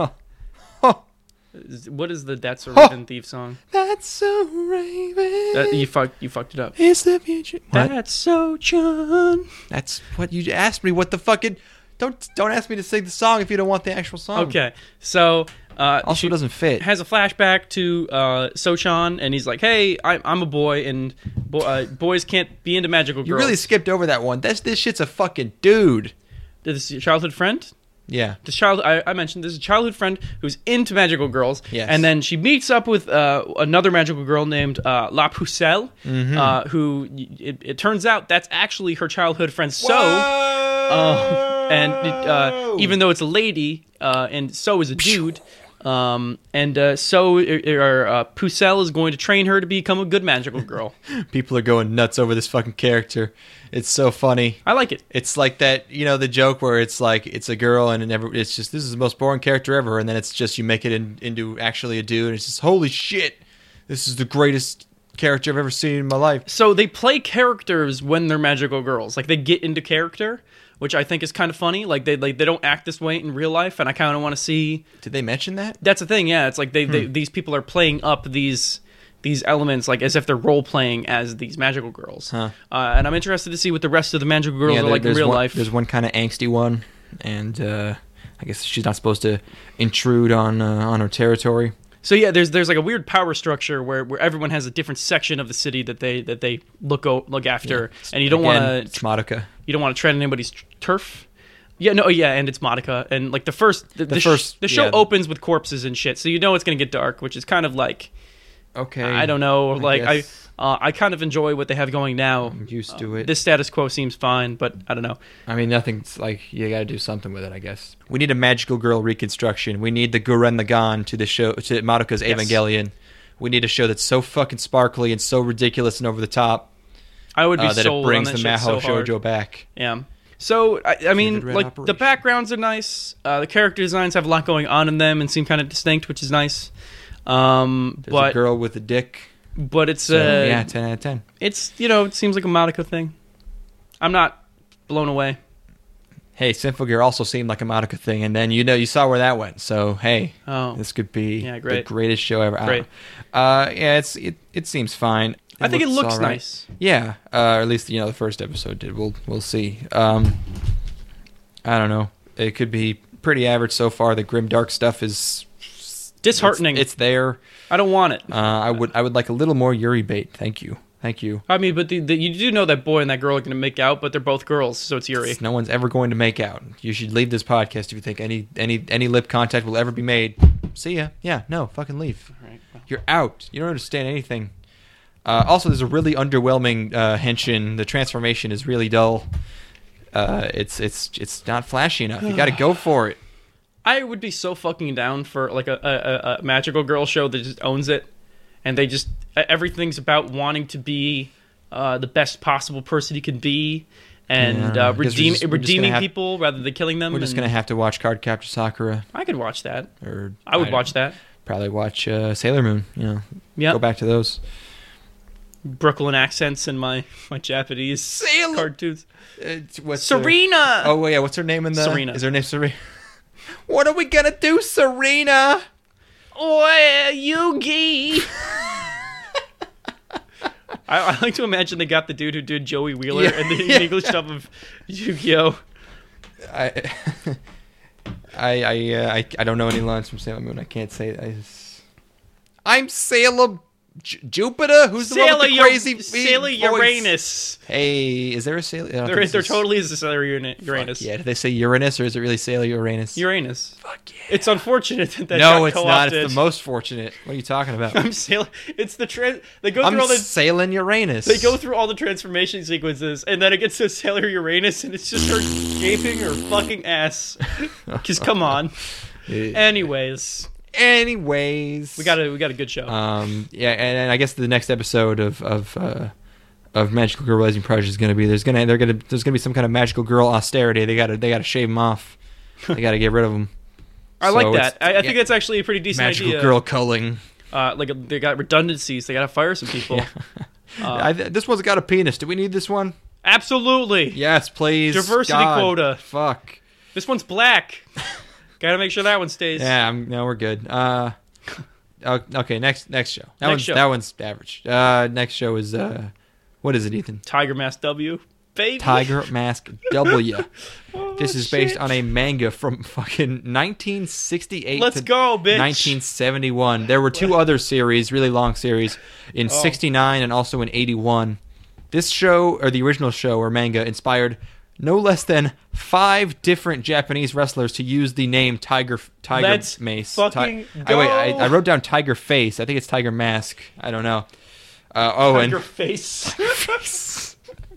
what is the That's a Raven Thief song? That's so Raven. That, you fucked you fucked it up. It's the future. What? That's So-chan. That's what you asked me. What the fucking? Don't don't ask me to sing the song if you don't want the actual song. Okay, so uh, Also, she it doesn't fit. has a flashback to uh, So-chan, and he's like, "Hey, I, I'm a boy, and bo- uh, boys can't be into magical girls." You really skipped over that one. That's this shit's a fucking dude. This is your childhood friend. Yeah. This child, I, I mentioned, this is a childhood friend who's into magical girls. Yes. And then she meets up with uh, another magical girl named uh, La Pucelle, Mm-hmm. uh, who it, it turns out that's actually her childhood friend. So, Whoa! um, and it, uh, even though it's a lady, uh, and So is a dude, um, and uh, So or uh, Pucelle is going to train her to become a good magical girl. People are going nuts over this fucking character. It's so funny. I like it. It's like that, you know, the joke where it's like it's a girl and it never. It's just this is the most boring character ever, and then it's just you make it in, into actually a dude, and it's just holy shit, this is the greatest character I've ever seen in my life. So they play characters when they're magical girls. Like they get into character, which I think is kind of funny. Like they like they don't act this way in real life, and I kind of want to see. Did they mention that? That's the thing, yeah. It's like they, Hmm. they these people are playing up these these elements like as if they're role playing as these magical girls. Huh. Uh, and I'm interested to see what the rest of the magical girls are there- like in there's real one, life. There's one kind of angsty one, and uh, I guess she's not supposed to intrude on uh, on her territory. So yeah, there's there's like a weird power structure where, where everyone has a different section of the city that they that they look o- look after, and you don't Again, want It's to Madoka. you don't want to tread on anybody's t- turf. Yeah, no, yeah, and it's Madoka, and like the first, the, The the, sh- first- the show yeah. opens with corpses and shit, so you know it's gonna get dark, which is kind of like, Okay. I don't know, like I, guess uh, I kind of enjoy what they have going now. I'm used to Uh, it. This status quo seems fine, but I don't know. I mean, nothing's like you got to do something with it. I guess we need a magical girl reconstruction. We need the Gurren Lagann to the show to Madoka's Yes. Evangelion. We need a show that's so fucking sparkly and so ridiculous and over the top I would be uh, that it sold brings on the that shit Mahou so hard. Shoujo back. Yeah. So I, I mean, Red like the Operation. backgrounds are nice. Uh, the character designs have a lot going on in them and seem kind of distinct, which is nice. Um, There's but a girl with a dick. but it's So, uh, yeah, ten out of ten. it's you know it seems like a Madoka thing. I'm not blown away. Hey, Sinful Gear also seemed like a Madoka thing, and then you know you saw where that went. So hey, Oh, this could be Yeah, the great. greatest show ever. Great. Uh, yeah, it's it, it seems fine. I think it looks all right. nice. Yeah, uh, or at least you know the first episode did. We'll we'll see. Um, I don't know. It could be pretty average so far. The grim dark stuff is Disheartening. It's, it's there. I don't want it. Uh, I would I would like a little more Yuri bait. Thank you. Thank you. I mean, but the, the, you do know that boy and that girl are going to make out, but they're both girls, so it's Yuri. No one's ever going to make out. You should leave this podcast if you think any any any lip contact will ever be made. See ya. Yeah. No. Fucking leave. All right, well. You're out. You don't understand anything. Uh, also, there's a really underwhelming uh, henshin. The transformation is really dull. Uh, it's it's it's not flashy enough. You got to go for it. I would be so fucking down for like a, a, a magical girl show that just owns it, and they just everything's about wanting to be uh, the best possible person you can be, and Yeah, I uh, guess we're redeem, just- we're just redeeming gonna have- people rather than killing them. We're just and gonna have to watch Card Capture Sakura, I could watch that. or I would don't- watch that. Probably watch uh, Sailor Moon. You know, Yeah, go back to those. Brooklyn accents and my my Japanese Sailor- cartoons. Uh, what's her- Serena. Oh yeah, what's her name in the? Serena. Is her name Serena? What are we gonna do, Serena? Oh, Yugi. I, I like to imagine they got the dude who did Joey Wheeler Yeah, and the yeah. English dub of Yu-Gi-Oh. I, I, I, uh, I, I don't know any lines from Sailor Moon. I can't say it. I just, I'm Sailor J- Jupiter. Who's the one Sailor, with the Ur- crazy v- Sailor voice? Uranus. Hey, is there a Sailor? I don't There think is. There this totally is a Sailor Uni- Fuck Uranus. yeah, did they say Uranus or is it really Sailor Uranus? Uranus. Fuck yeah. It's unfortunate that that no, got it's not. co-opted. It's the most fortunate. What are you talking about? I'm Sailor. It's the trans. They go I'm through all the. sailing Uranus. They go through all the transformation sequences, and then it gets to Sailor Uranus, and it's just her gaping her fucking ass. Because come on. Anyways, Anyways, we got a we got a good show. Um, yeah, and, and I guess the next episode of of uh, of Magical Girl Rising Project is going to be there's gonna they're gonna there's gonna be some kind of magical girl austerity. They gotta they gotta shave them off. They gotta get rid of them. I so like it's- that. I, I yeah. think that's actually a pretty decent Magical idea. girl culling. Uh, like they got redundancies. They got to fire some people. Yeah. I, this one's got a penis. Do we need this one? Absolutely. Yes, please. Diversity God. quota. Fuck. This one's black. Got to make sure that one stays. Yeah, I'm, no, we're good. Uh, o- okay, next next show. That Next one's show. that one's average. Uh, next show is uh, what is it, Ethan? Tiger Mask W. Baby. Tiger Mask W. Oh, This is based shit. on a manga from fucking nineteen sixty-eight Let's to go, bitch. nineteen seventy-one. There were two other series, really long series, in Oh. sixty-nine and also in eighty-one. This show, or the original show or manga, inspired no less than five different Japanese wrestlers to use the name Tiger Tiger Let's Mace. fucking Ti- I, wait, I, go. I wrote down Tiger Face. I think it's Tiger Mask. I don't know. Uh, oh, Tiger and face.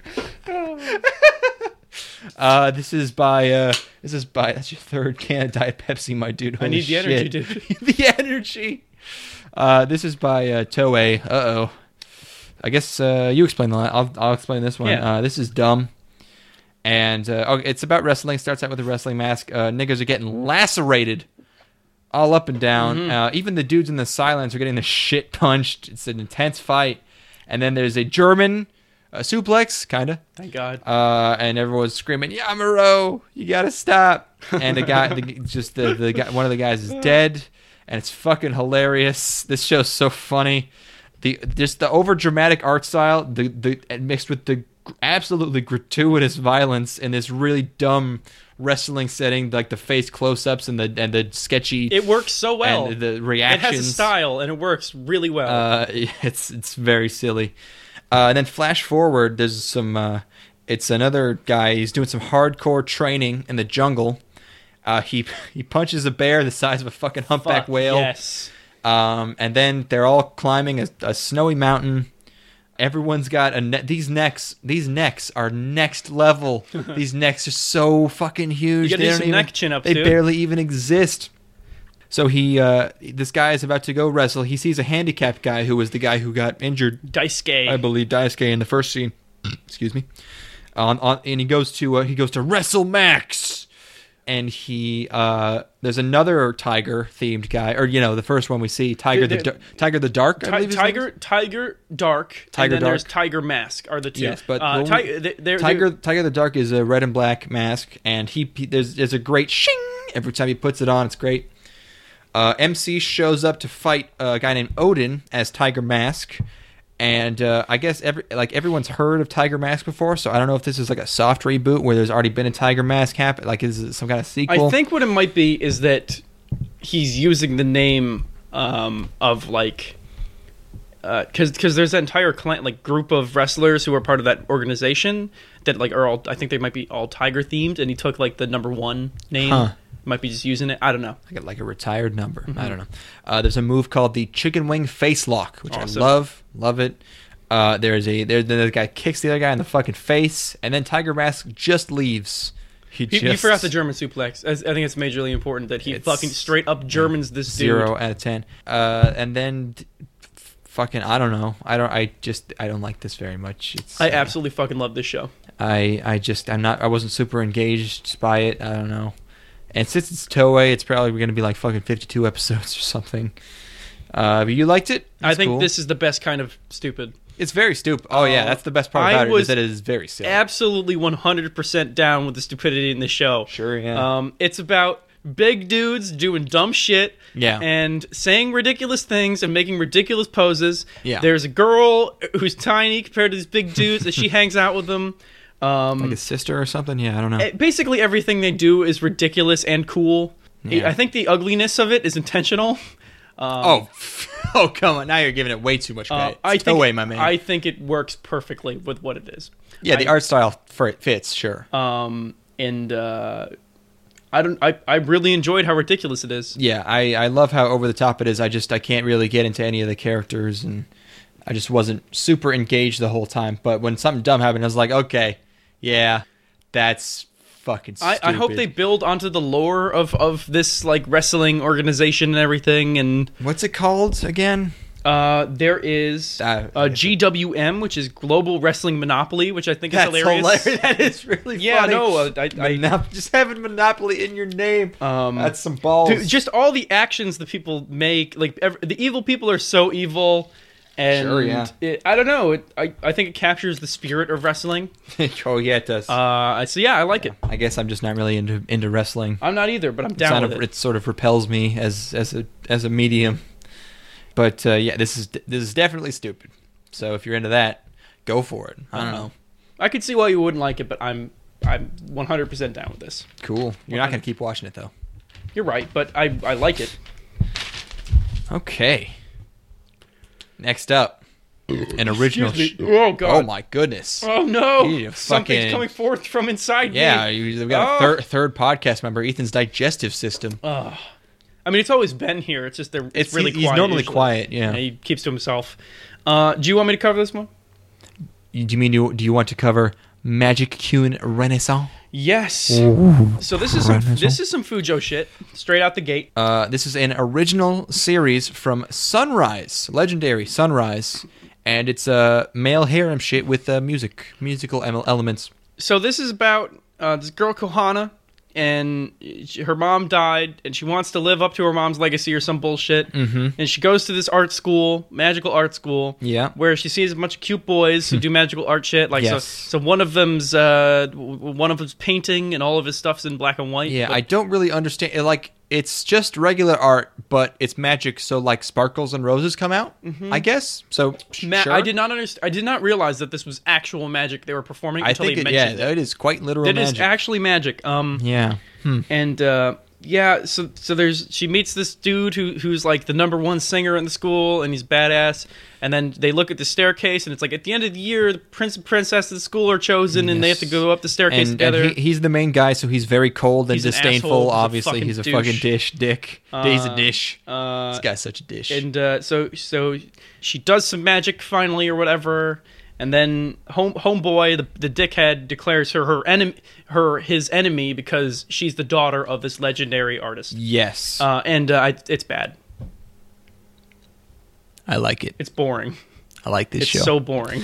Uh, this is by uh, this is by that's your third can of Diet Pepsi, my dude. I Holy need the energy, shit. dude. The energy. Uh, this is by uh, Toei. Uh oh. I guess uh, you explain the line. I'll I'll explain this one. Yeah. Uh, this is dumb. And uh, oh, it's about wrestling. Starts out with a wrestling mask. Uh, niggas are getting lacerated all up and down. Mm-hmm. Uh, even the dudes in the silence are getting the shit punched. It's an intense fight. And then there's a German uh, suplex, kinda. Thank God. Uh, and everyone's screaming, "Yamaro, you gotta stop!" And the guy, the, just the the guy, one of the guys is dead, and it's fucking hilarious. This show's so funny. The just the over dramatic art style, the the and mixed with the absolutely gratuitous violence in this really dumb wrestling setting, like the face close ups and the and the sketchy. It works so well. And the It reactions. has a style, and it works really well. Uh, it's it's very silly. Uh, and then flash forward, there's some. Uh, It's another guy. He's doing some hardcore training in the jungle. Uh, he he punches a bear the size of a fucking humpback Fuck, whale. Yes. Um, and then they're all climbing a, a snowy mountain. Everyone's got a ne- these necks. These necks are next level. These necks are so fucking huge. You gotta they do don't some even, neck chin-ups, They dude. barely even exist. So he, uh, this guy is about to go wrestle. He sees a handicapped guy who was the guy who got injured. Daisuke. I believe Daisuke in the first scene. Excuse me. On, on and he goes to uh, he goes to Wrestle Max. And he, uh, there's another tiger themed guy, or you know, the first one we see, Tiger the, The- Dar- Tiger the Dark. I Ti- believe his name is? Tiger, Tiger Dark, Tiger and then Dark. there's Tiger Mask are the two. Yes, but uh, the Ti- only- they- they're, Tiger they're- Tiger the Dark is a red and black mask, and he, he there's there's a great shing every time he puts it on. It's great. Uh, M C shows up to fight a guy named Odin as Tiger Mask, and uh, I guess every like everyone's heard of Tiger Mask before, so I don't know if this is like a soft reboot where there's already been a Tiger Mask happen. Like, is it some kind of sequel? I think what it might be is that he's using the name um, of like because because there's that entire clan like group of wrestlers who are part of that organization that like are all I think they might be all tiger themed, and he took like the number one name. Huh. Might be just using it. I don't know. like a, like a retired number. Mm-hmm. I don't know. Uh, there's a move called the Chicken Wing Face Lock, which Awesome. I love, love it. Uh, there's a there the guy kicks the other guy in the fucking face, and then Tiger Mask just leaves. He, He, just he forgot the German suplex. I, I think it's majorly important that he It's- fucking straight up Germans this zero dude. out of ten. Uh, and then f- fucking I don't know. I don't. I just I don't like this very much. It's I uh, absolutely fucking love this show. I I just I'm not. I wasn't super engaged by it. I don't know. And since it's Toei, it's probably going to be like fucking fifty-two episodes or something. Uh, but you liked it? I That's think cool. this is the best kind of stupid. It's very stupid. Oh yeah, Uh, that's the best part I about it was is that it is very silly. Absolutely one hundred percent down with the stupidity in the show. Sure, yeah. Um, it's about big dudes doing dumb shit Yeah. and saying ridiculous things and making ridiculous poses. Yeah. There's a girl who's tiny compared to these big dudes and she hangs out with them. Um, Like a sister or something? Yeah, I don't know. eh, basically everything they do is ridiculous and cool. Yeah. I think the ugliness of it is intentional. Um, oh, oh, come on! Now you're giving it way too much uh, credit. I It's think Toei, my man. I think it works perfectly with what it is. yeah, the I- art style for it fits. Sure. Um, and uh, I don't. I, I really enjoyed how ridiculous it is. Yeah, I, I love how over the top it is. I just I can't really get into any of the characters, and I just wasn't super engaged the whole time. But when something dumb happened, I was like, okay, yeah, that's fucking I, stupid. I hope they build onto the lore of, of this like wrestling organization and everything. And What's it called again? uh, there is Uh, uh, G W M, which is Global Wrestling Monopoly, which I think is That's hilarious. hilarious. That is really Yeah, funny. no, uh, I, I, Monop- just having Monopoly in your name. Um, That's some balls. Dude, just all the actions that people make, like ev the evil people are so evil, and Sure, yeah. it, I don't know. It, I I think it captures the spirit of wrestling. oh yeah, it does. Uh, so yeah, I like it. I guess I'm just not really into into wrestling. I'm not either, but I'm It's down not with a- it. it sort of repels me as as a as a medium. But uh, yeah, this is this is definitely stupid. So if you're into that, go for it. I don't Uh-huh. know. I could see why you wouldn't like it, but I'm I'm one hundred percent down with this. Cool. You're not gonna keep watching it though. You're right, but I I like it. Okay. Next up, an original. Excuse Sh- me. Oh god. oh my goodness. Oh no! You Something's fucking- coming forth from inside Yeah, me. you- we've got a Oh. third third podcast member, Ethan's digestive system. Ugh. I mean, it's always been here. It's just they're it's, It's really he's quiet. normally usually. quiet. Yeah. And he keeps to himself. Uh, do you want me to cover this one? You- Do you mean you do you want to cover Magic Queen Renaissance? Yes. So this is some, this is some Fujo shit straight out the gate. Uh, this is an original series from Sunrise, legendary Sunrise, and it's a uh, male harem shit with uh, music, musical em- elements. So this is about uh, this girl Kohana, and she, her mom died, and she wants to live up to her mom's legacy or some bullshit. Mm-hmm. And she goes to this art school, magical art school, Yeah. where she sees a bunch of cute boys who do magical art shit. Like Yes. so, so one of them's uh, w- one of them's painting, and all of his stuff's in black and white. Yeah, but- I don't really understand. it, Like, it's just regular art, but it's magic, so like sparkles and roses come out. I guess so. sh- Ma- sure. I did not understand. I did not realize that this was actual magic they were performing I until think they it, yeah, mentioned it. it is quite literal It is magic. actually magic. Um, yeah. Hmm. and uh, yeah, so so there's she meets this dude who who's like the number one singer in the school, and he's badass. And then they look at the staircase, and it's like at the end of the year, the prince and princess of the school are chosen, and Yes. they have to go up the staircase And, together. and he, he's the main guy, so he's very cold and He's an disdainful. asshole. He's a Obviously, fucking he's a douche. fucking dish, dick. he's a dish. uh, this guy's such a dish. And uh, so so she does some magic finally or whatever, and then home homeboy the the dickhead declares her her enemy her his enemy because she's the daughter of this legendary artist. yes, Uh, and uh, I, it's bad. I like it. It's boring. I like this It's show. so boring.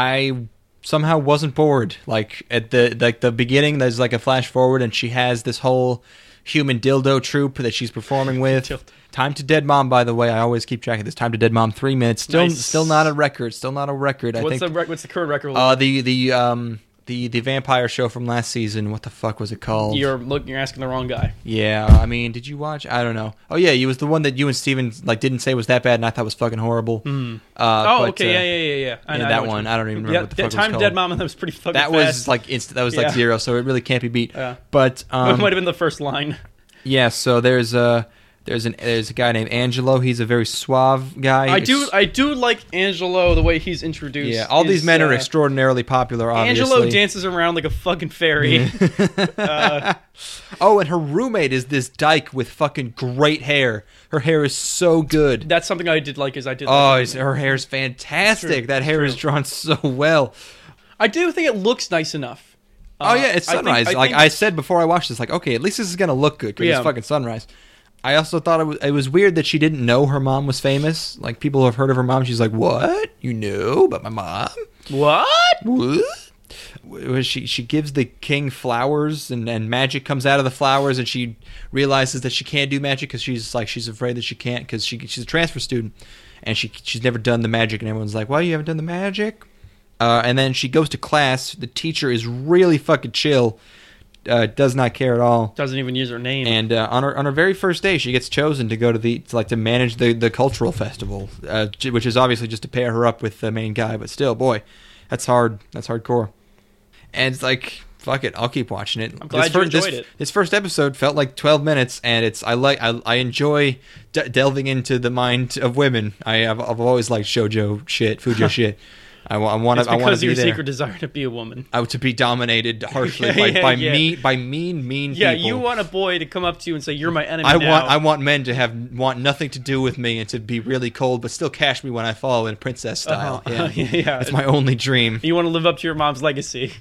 I somehow wasn't bored. Like at the like the beginning, there's like a flash forward, and she has this whole human dildo troupe that she's performing with. Dildo. Time to Dead Mom, by the way. I always keep track of this. Time to Dead Mom, three minutes. Still, Nice. still not a record. Still not a record. I What's think. the rec- what's the current record? Uh, the the um the the vampire show from last season. What the fuck was it called? you're look, you're asking the wrong guy. Yeah, I mean, did you watch? I don't know. Oh yeah, it was the one that you and Steven like didn't say was that bad, and I thought was fucking horrible. Mm. Uh, Oh, but, okay, uh, yeah, yeah, yeah, yeah. I yeah, know, I that know which one. I don't even remember Yeah, what the that fuck it was Time called. Dead Mom, and that was pretty fucking That fast. was like inst- that was like Yeah. zero, so it really can't be beat. Yeah. But it um, might have been the first line. yeah, so there's a there's an there's a guy named Angelo. He's a very suave guy. I do Ex- I do like Angelo the way he's introduced. yeah, all these He's, men are uh, extraordinarily popular. Obviously, Angelo dances around like a fucking fairy. uh, Oh, and her roommate is this dyke with fucking great hair. Her hair is so good. that's something I did like. Is I did. Oh, like it's- her hair's fantastic. True, That hair is true. drawn so well. I do think it looks nice enough. Oh Uh, yeah, it's I think- sunrise. I like think- I said before I watched this, like okay, at least this is gonna look good because Yeah. it's fucking sunrise. I also thought it was it was weird that she didn't know her mom was famous. Like people have heard of her mom. She's like, what? You knew about my mom? what? What? Where she she gives the king flowers and, and magic comes out of the flowers and she realizes that she can't do magic because she's like she's afraid that she can't because she she's a transfer student and she she's never done the magic and everyone's like, well, you haven't done the magic. Uh, and then she goes to class. The teacher is really fucking chill. Uh, does not care at all. Doesn't even use her name. And uh, on her on her very first day, she gets chosen to go to the to, like to manage the the cultural festival, uh, j- which is obviously just to pair her up with the main guy. But still, boy, that's hard. That's hardcore. And it's like, fuck it, I'll keep watching it. I'm glad this you fir- this, enjoyed it. This first episode felt like twelve minutes, and it's I like I, I enjoy de- delving into the mind of women. I have I've always liked shoujo shit, fujo shit. I, wa- I want it's to I want because to of be your there. secret desire to be a woman. I to be dominated harshly Yeah, by, yeah, by yeah. mean by mean mean Yeah, people. you want a boy to come up to you and say, "You're my enemy." I now. want I want men to have want nothing to do with me and to be really cold, but still catch me when I fall in princess style. Uh-huh. Yeah. Yeah, yeah. That's my only dream. You want to live up to your mom's legacy.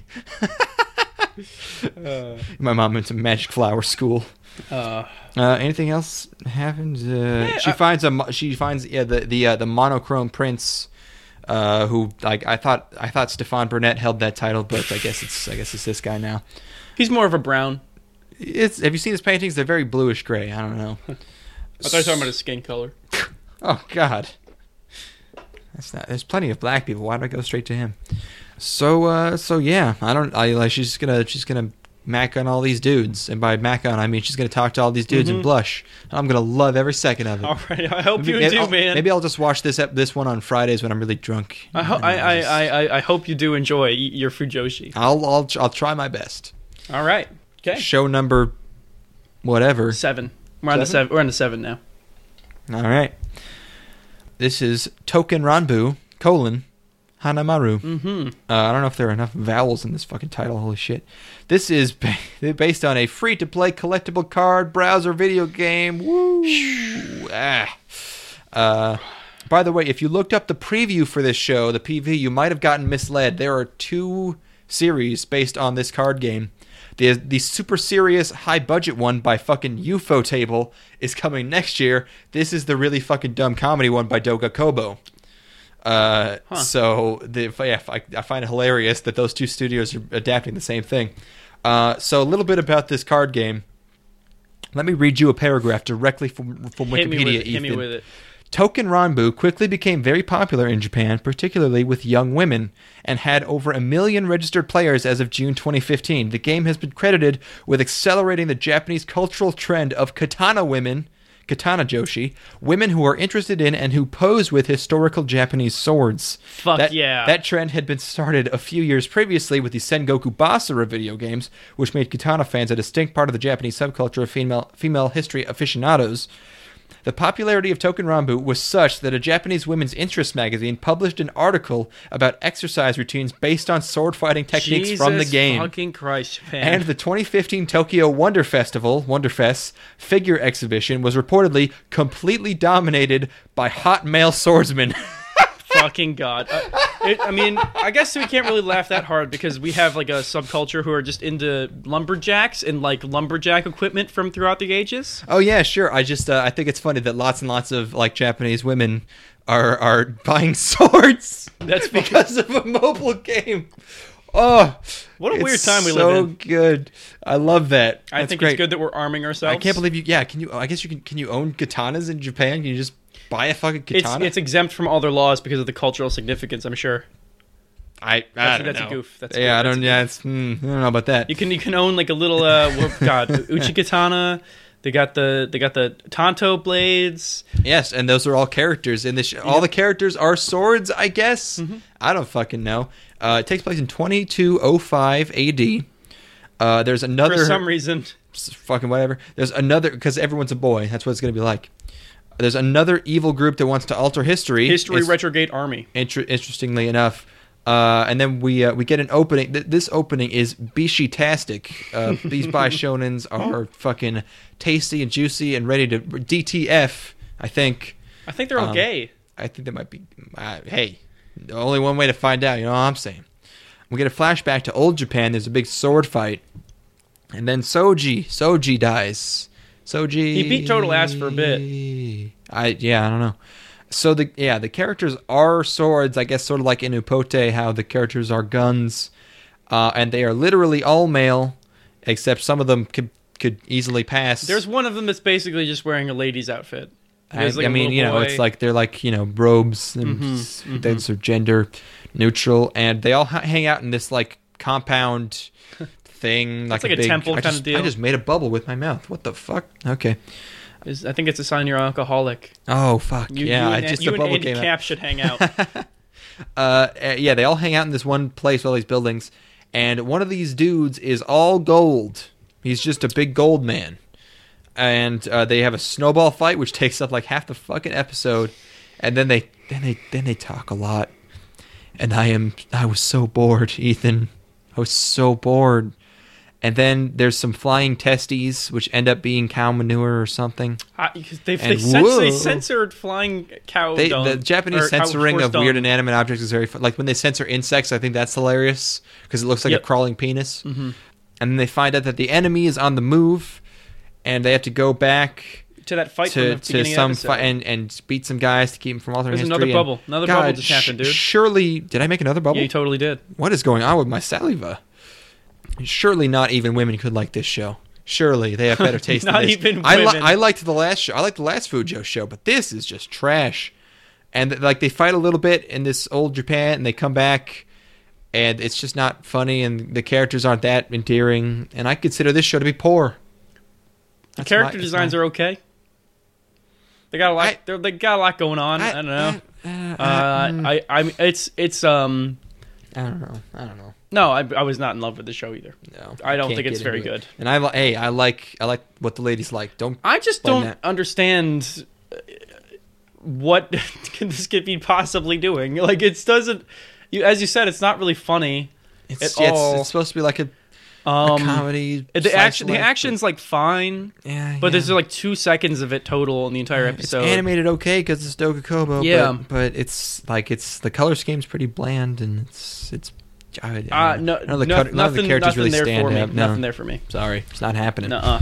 My mom went to Magic Flower School. Uh, Uh, anything else happened? Uh, she I- finds a mo- she finds yeah the the uh, the monochrome prince. Uh, who like I thought I thought Stefan Burnett held that title, but I guess it's I guess it's this guy now. he's more of a brown. It's have you seen his paintings? They're very bluish gray. I don't know. I thought you were talking about his skin color. Oh God, that's not. There's plenty of black people. Why did I go straight to him? So, uh, so yeah, I don't. I like. She's gonna. She's gonna mac on all these dudes, and by mac on, I mean she's gonna talk to all these dudes Mhm. and blush. I'm gonna love every second of it. All right, I hope you maybe, do, I'll, man. Maybe I'll just watch this ep- this one on Fridays when I'm really drunk. I, ho- And I, I, I'll just- I, I, I hope you do enjoy y- your Fujoshi. I'll, I'll, I'll try my best. All right, okay. Show number, whatever. Seven. We're on the Seven? seven. We're on the seven now. All right. This is Token Ranbu colon Hanamaru. Mm-hmm. Uh, I don't know if there are enough vowels in this fucking title. Holy shit. This is ba- based on a free-to-play collectible card browser video game. Woo! ah. Uh, by the way, if you looked up the preview for this show, the P V, you might have gotten misled. There are two series based on this card game. The, the super serious high-budget one by fucking UFO Table is coming next year. This is the really fucking dumb comedy one by Doga Kobo. Uh, Huh. So the yeah, I, I find it hilarious that those two studios are adapting the same thing. Uh, so a little bit about this card game. Let me read you a paragraph directly from from Hit me Wikipedia. with it. Hit Ethan. me with it. Token Ranbu quickly became very popular in Japan, particularly with young women, and had over a million registered players as of June twenty fifteen. The game has been credited with accelerating the Japanese cultural trend of katana women. katana joshi, women who are interested in and who pose with historical Japanese swords. Fuck that, yeah. That trend had been started a few years previously with the Sengoku Basara video games, which made katana fans a distinct part of the Japanese subculture of female female history aficionados. The popularity of Token Rambu was such that a Japanese women's interest magazine published an article about exercise routines based on sword fighting techniques Jesus from the game. fucking Christ, Japan. And the twenty fifteen Tokyo Wonder Festival, Wonderfest, figure exhibition was reportedly completely dominated by hot male swordsmen. Fucking God. Uh, it, I mean, I guess we can't really laugh that hard because we have like a subculture who are just into lumberjacks and like lumberjack equipment from throughout the ages. Oh yeah, sure. I just uh, I think it's funny that lots and lots of like Japanese women are are buying swords. That's because of a mobile game. Oh, what a it's weird time we so live in. So good. I love that. I That's think great. it's good that we're arming ourselves. I can't believe you. Yeah, can you? I guess you can. Can you own katanas in Japan? Can you just buy a fucking katana? It's, it's exempt from all their laws because of the cultural significance, I'm sure. I, I That's, don't that's know. a goof. That's yeah, a, I that's don't. a Yeah, goof. it's. Mm, I don't know about that. You can you can own like a little uh well, God uchi katana. They got the they got the tanto blades. Yes, and those are all characters in this. Sh- all the characters are swords, I guess. Mm-hmm. I don't fucking know. Uh, it takes place in twenty-two oh five A D. Uh, there's another For some reason. fucking whatever. There's another because everyone's a boy. That's what it's gonna be like. There's another evil group that wants to alter history. History It's- retrograde army. Inter- interestingly enough. Uh, and then we uh, we get an opening. Th- this opening is bishi-tastic. Uh, these Bai Shonens are fucking tasty and juicy and ready to D T F, I think. I think they're all Um, gay. I think they might be. Uh, hey, the only one way to find out, you know what I'm saying? We get a flashback to old Japan. There's a big sword fight. And then Soji. Soji dies. Soji. He beat total ass for a bit. I Yeah, I don't know. So the yeah the characters are swords, I guess, sort of like in Upote, how the characters are guns, uh, and they are literally all male, except some of them could could easily pass. There's one of them that's basically just wearing a lady's outfit. I, He's like I a mean, little you know, boy. it's like they're like you know robes, and Mhm, s- mhm. those are gender neutral, and they all ha- hang out in this like compound thing, like, like a big, temple I kinda just, deal. I just made a bubble with my mouth. What the fuck? Okay. Is- I think it's a sign you're alcoholic. Oh fuck You, yeah! you I and, just you the and bubble Andy came out. Cap should hang out. Uh, uh, yeah, they all hang out in this one place, all these buildings, and one of these dudes is all gold. He's just a big gold man, and uh, they have a snowball fight, which takes up like half the fucking episode, and then they then they then they talk a lot, and I am I was so bored, Ethan. I was so bored. And then there's some flying testes, which end up being cow manure or something. I, 'cause they, they, And cens- they whoa. censored flying cow They, dung, the Japanese or cow- censoring horse of dung. weird inanimate objects is very fun. Like when they censor insects, I think that's hilarious because it looks like Yep. a crawling penis. Mhm. And then they find out that the enemy is on the move, and they have to go back to that fight from to, the to beginning some of the fi- episode. and and beat some guys to keep them from altering There's history. another and- bubble. Another God, bubble just happened, dude. Surely, did I make another bubble? Yeah, you totally did. What is going on with my saliva? Surely, not even women could like this show. Surely they have better taste. Not than this. even I, li- women. I liked the last show. I liked the last Fujo show, but this is just trash. And like they fight a little bit in this old Japan, and they come back, and it's just not funny, and the characters aren't that endearing. And I consider this show to be poor. The character designs are okay. They got a lot. I- they're they got a lot going on. I, don't know. I, Uh, I, I, mean, it's, it's, um, I don't know. I don't know. no, I, I was not in love with the show either. No, I don't can't think it's get very into it. good. And I li- hey, I like I like what the ladies like. Don't I just Blame don't that. understand uh, what can this kid be possibly doing. Like it doesn't. You, as you said, it's not really funny. it's, at yeah, it's, all. it's supposed to be like a, a Um, comedy. the slice action, of the life, action's like fine, but- yeah, but yeah. there's like two seconds of it total in the entire episode. It's animated okay because it's Doga Kobo. Yeah. but, but it's like it's the color scheme's pretty bland and it's it's. I, Uh, I, no, none of the, no- cut- none of the nothing, characters nothing really there stand for me. out. No, Nothing there for me. sorry, it's not happening. Nuh-uh.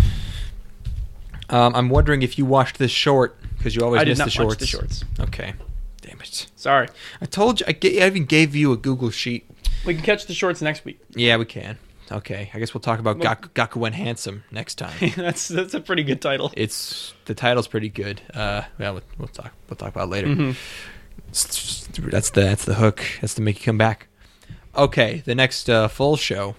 Um, I'm wondering if you watched this short because you always I did miss not the shorts. watch the shorts. Okay, damn it! Sorry. I told you. I, ga- I even gave you a Google sheet. We can catch the shorts next week. Yeah, we can. Okay, I guess we'll talk about Well- Gaku, Gakuen Handsome next time. that's that's a pretty good title. It's the title's pretty good. Uh, yeah, we'll, we'll talk. We'll talk about it later. Mhm. It's- That's the that's the hook. That's to make you come back. Okay, the next uh, full show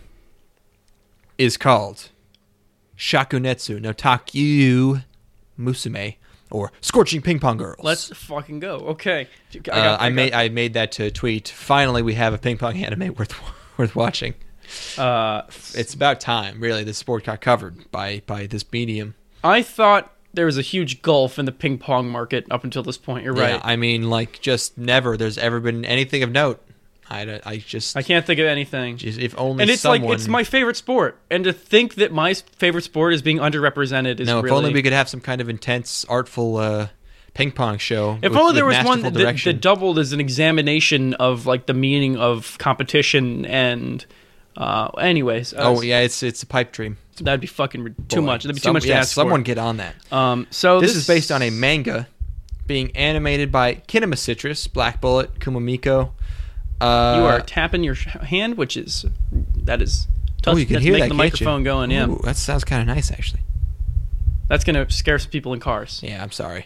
is called Shakunetsu no Takyu Musume, or Scorching Ping Pong Girls. Let's fucking go. Okay. I, got, Uh, I, I, made got, I made that to tweet. Finally, we have a ping pong anime worth worth watching. uh, It's about time, really. The sport got covered by by this medium. I thought there was a huge gulf in the ping pong market up until this point. You're Yeah, right. I mean, like, just never there's ever been anything of note. I, I just I can't think of anything. just if only And it's someone. like it's my favorite sport, and to think that my favorite sport is being underrepresented is no, really. if only we could have some kind of intense, artful uh, ping pong show. If with- only there with was one masterful that, that direction. doubled as an examination of like the meaning of competition and. Uh, anyways, uh, Oh yeah, it's it's a pipe dream. that'd be fucking re- too Boy, much. That'd be some- too much to yeah, ask Someone for. get on that. Um, so This, is based on a manga being animated by Kinema Citrus, Black Bullet, Kumamiko. Uh, You are tapping your sh- hand, which is that is. Oh, you can that's hear making that, the can't you? microphone going. Yeah, Ooh, that sounds kind of nice, actually. that's gonna scare some people in cars. Yeah, I'm sorry.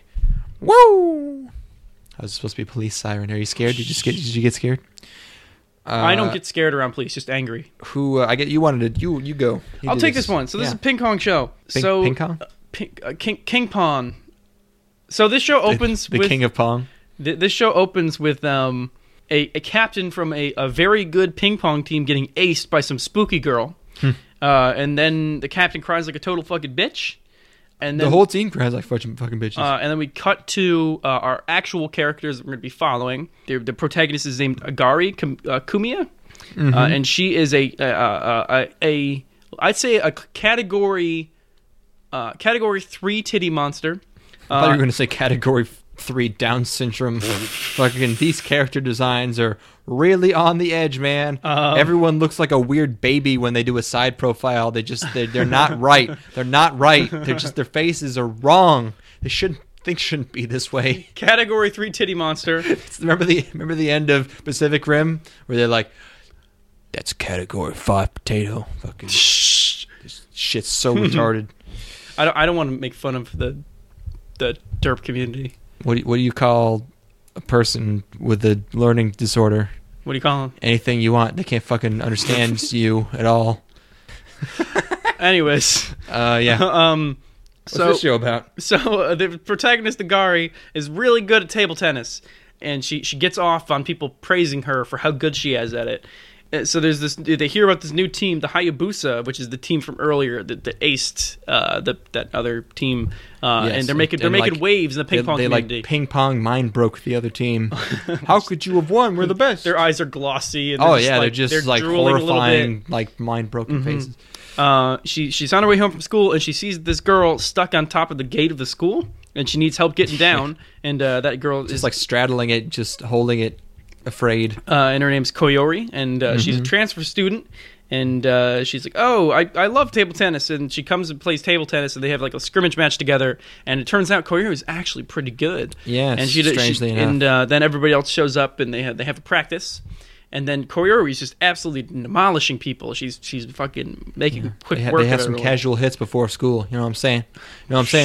Woo! I was supposed to be a police siren. Are you scared? Did you just get? Did you get scared? Uh, I don't get scared around police, just angry. Who? Uh, I get. You wanted to. You. You go. You I'll do take this one. So this is Yeah. a ping pong show. Ping- so ping pong? uh, ping, uh, king, king pong. So this show opens the with king of pong. th- this show opens with um a, a captain from a, a very good ping pong team getting aced by some spooky girl, Hmm. uh, and then the captain cries like a total fucking bitch, and then The whole team cries like fucking fucking bitches. uh, and then we cut to uh, our actual characters that we're going to be following. The, the protagonist is named Agari Kum- uh, Kumiya, Mm-hmm. uh, and she is a a, a, a, a I'd say a category uh, category three titty monster. I thought you Uh, were going to say category f- three Down syndrome. Fucking these character designs are really on the edge, man. Um, Everyone looks like a weird baby when they do a side profile. They just they're, they're not right. They're not right. They're just their faces are wrong. They shouldn't things shouldn't be this way. category three titty monster. It's- remember the remember the end of Pacific Rim where they're like, "That's category five potato." Fucking Shh. this shit's so retarded. I don't I don't want to make fun of the the derp community. What do you, what do you call a person with a learning disorder? What do you call them? Anything you want. They can't fucking understand you at all. Anyways, Uh, yeah. um, What's so this show about? So uh, the protagonist, Agari, is really good at table tennis, and she she gets off on people praising her for how good she is at it. Uh, So there's this. They hear about this new team, the Hayabusa, which is the team from earlier that, that aced uh, the, that other team, uh, Yes, and they're making they're and, making like, waves in the ping They, pong they community. like ping pong mind broke the other team. How could you have won? We're the best. Their eyes are glossy. And oh they're just yeah, like, they're just like drooling a little bit. horrifying, like mind broken faces. Uh, she she's on her way home from school, and she sees this girl stuck on top of the gate of the school, and she needs help getting down. and uh, that girl Just is like straddling it, just holding it, afraid. uh, and her name's Koyori, and uh, she's a transfer student. And uh, she's like, "Oh, I, I love table tennis." And she comes and plays table tennis, and they have like a scrimmage match together. And it turns out Koyori is actually pretty good. Yes, and she, strangely she, enough. And uh, then everybody else shows up, and they have they have a practice. And then Koyori is just absolutely demolishing people. She's she's fucking making quick They, ha- work. they have of some everyone. casual hits before school. You know what I'm saying? You know what I'm saying?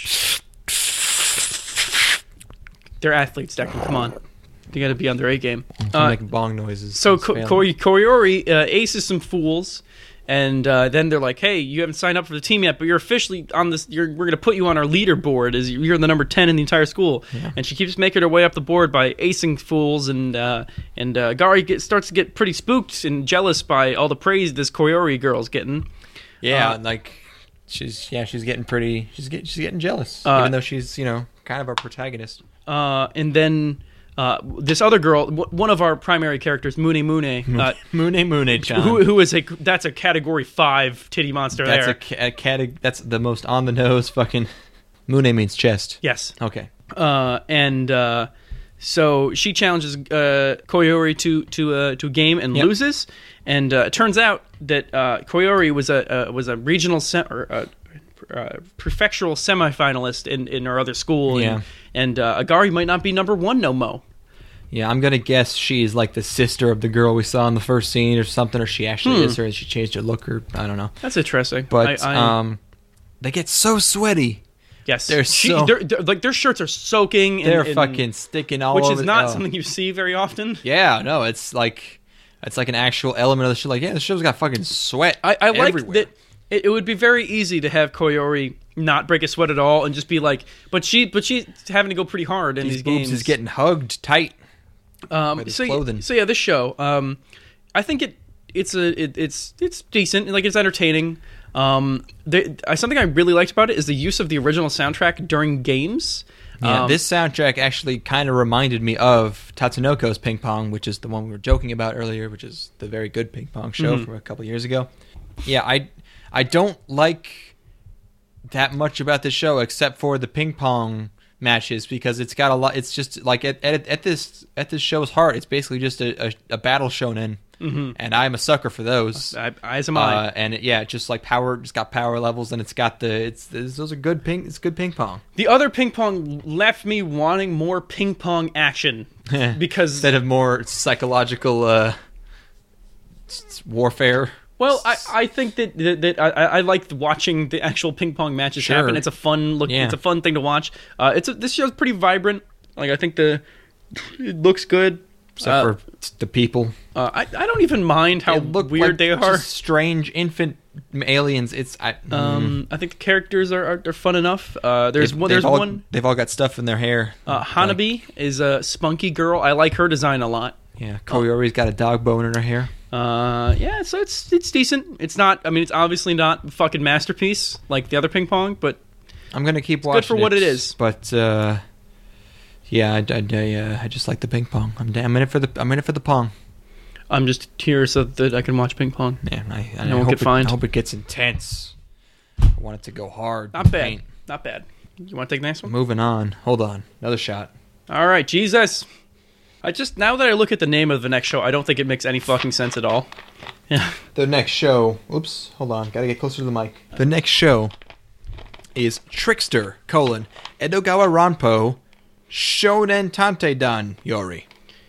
They're athletes, Declan. Come on, they got to be on their A game. I'm Uh, making bong noises. So It's Ko- failing. Koi- Koyori uh, aces some fools, and uh, then they're like, "Hey, you haven't signed up for the team yet, but you're officially on this. You're, we're going to put you on our leaderboard as you're the number ten in the entire school." And she keeps making her way up the board by acing fools, and uh, and uh, Gari get, starts to get pretty spooked and jealous by all the praise this Koyori girl's getting. Yeah, Uh, like she's yeah she's getting pretty she's getting she's getting jealous Uh, even though she's you know kind of our protagonist. Uh, and then uh, this other girl, w- one of our primary characters, Mune Mune, uh, Mune Mune Chan. who who is a that's a category five titty monster. that's there. a, ca- a cate- that's the most on the nose fucking. Mune means chest. Yes. Okay. Uh, and uh, so she challenges uh, Koyori to to uh, to a game and Yep. loses. And uh, it turns out that uh, Koyori was a uh, was a regional se- or uh, uh, prefectural semifinalist in, in her other school. Yeah. And, and uh, Agari might not be number one no mo. Yeah, I'm gonna guess she's like the sister of the girl we saw in the first scene or something, or she actually Hmm. is her and she changed her look, or I don't know. That's interesting. But I, I, um, they get so sweaty. yes, they're She- so- they're- they're- like their shirts are soaking. And, They're and- fucking sticking all which over. is not oh. something you see very often. Yeah, no, it's like it's like an actual element of the show. Like, yeah, the show's got fucking sweat. I, I like everywhere. that it, it would be very easy to have Koyori not break a sweat at all and just be like, but she, but she's having to go pretty hard in These these boobs games. is getting hugged tight. Um, by this so, clothing. so yeah, this show, um, I think it, it's a, it, it's, it's decent. Like it's entertaining. Um, the, uh, something I really liked about it is the use of the original soundtrack during games. Yeah, Um, this soundtrack actually kind of reminded me of Tatsunoko's Ping Pong, which is the one we were joking about earlier, which is the very good Ping Pong show Mhm. from a couple years ago. Yeah, I I don't like that much about this show except for the ping pong matches because it's got a lot. It's just like at at, at this at this show's heart, it's basically just a, a, a battle shonen, Mhm. and I'm a sucker for those. I, as am I. Uh, and it, yeah, it's just like power. It's got power levels, and it's got the. It's, it's those are good ping. It's good ping pong. The other ping pong left me wanting more ping pong action because Instead of more psychological uh, s- s- warfare. well, I, I think that that, that I, I liked watching the actual ping pong matches Sure. happen. It's a fun look. Yeah. It's a fun thing to watch. Uh, it's a, this show's pretty vibrant. Like I think the it looks good. Except Uh, for the people. uh, I I don't even mind how They look weird like they are. just strange infant aliens. It's I, Um, I think the characters are are, are fun enough. Uh, there's they've- one. they've There's all, one. They've all got stuff in their hair. Uh, Hanabi is a spunky girl. I like her design a lot. Yeah, Koyori's got a dog bone in her hair. Uh, yeah, so it's it's decent. It's not. I mean, it's obviously not a fucking masterpiece like the other ping pong, but I'm gonna keep good watching. for what it is. But uh, yeah, I, I, I, uh, I just like the ping pong. I'm, I'm in it for the I'm in it for the pong. I'm just here so that I can watch ping pong. Yeah, I, I, No I one hope get it, fined. I hope it gets intense. I want it to go hard. Not bad. Paint. Not bad. You want to take the next one? Moving on. Hold on. Another shot. All right, Jesus. I just now that I look at the name of the next show, I don't think it makes any fucking sense at all. Yeah. The next show. Oops. Hold on. Gotta get closer to the mic. The next show is Trickster, colon, Edogawa Ranpo, Shonen Tante Dan Yori.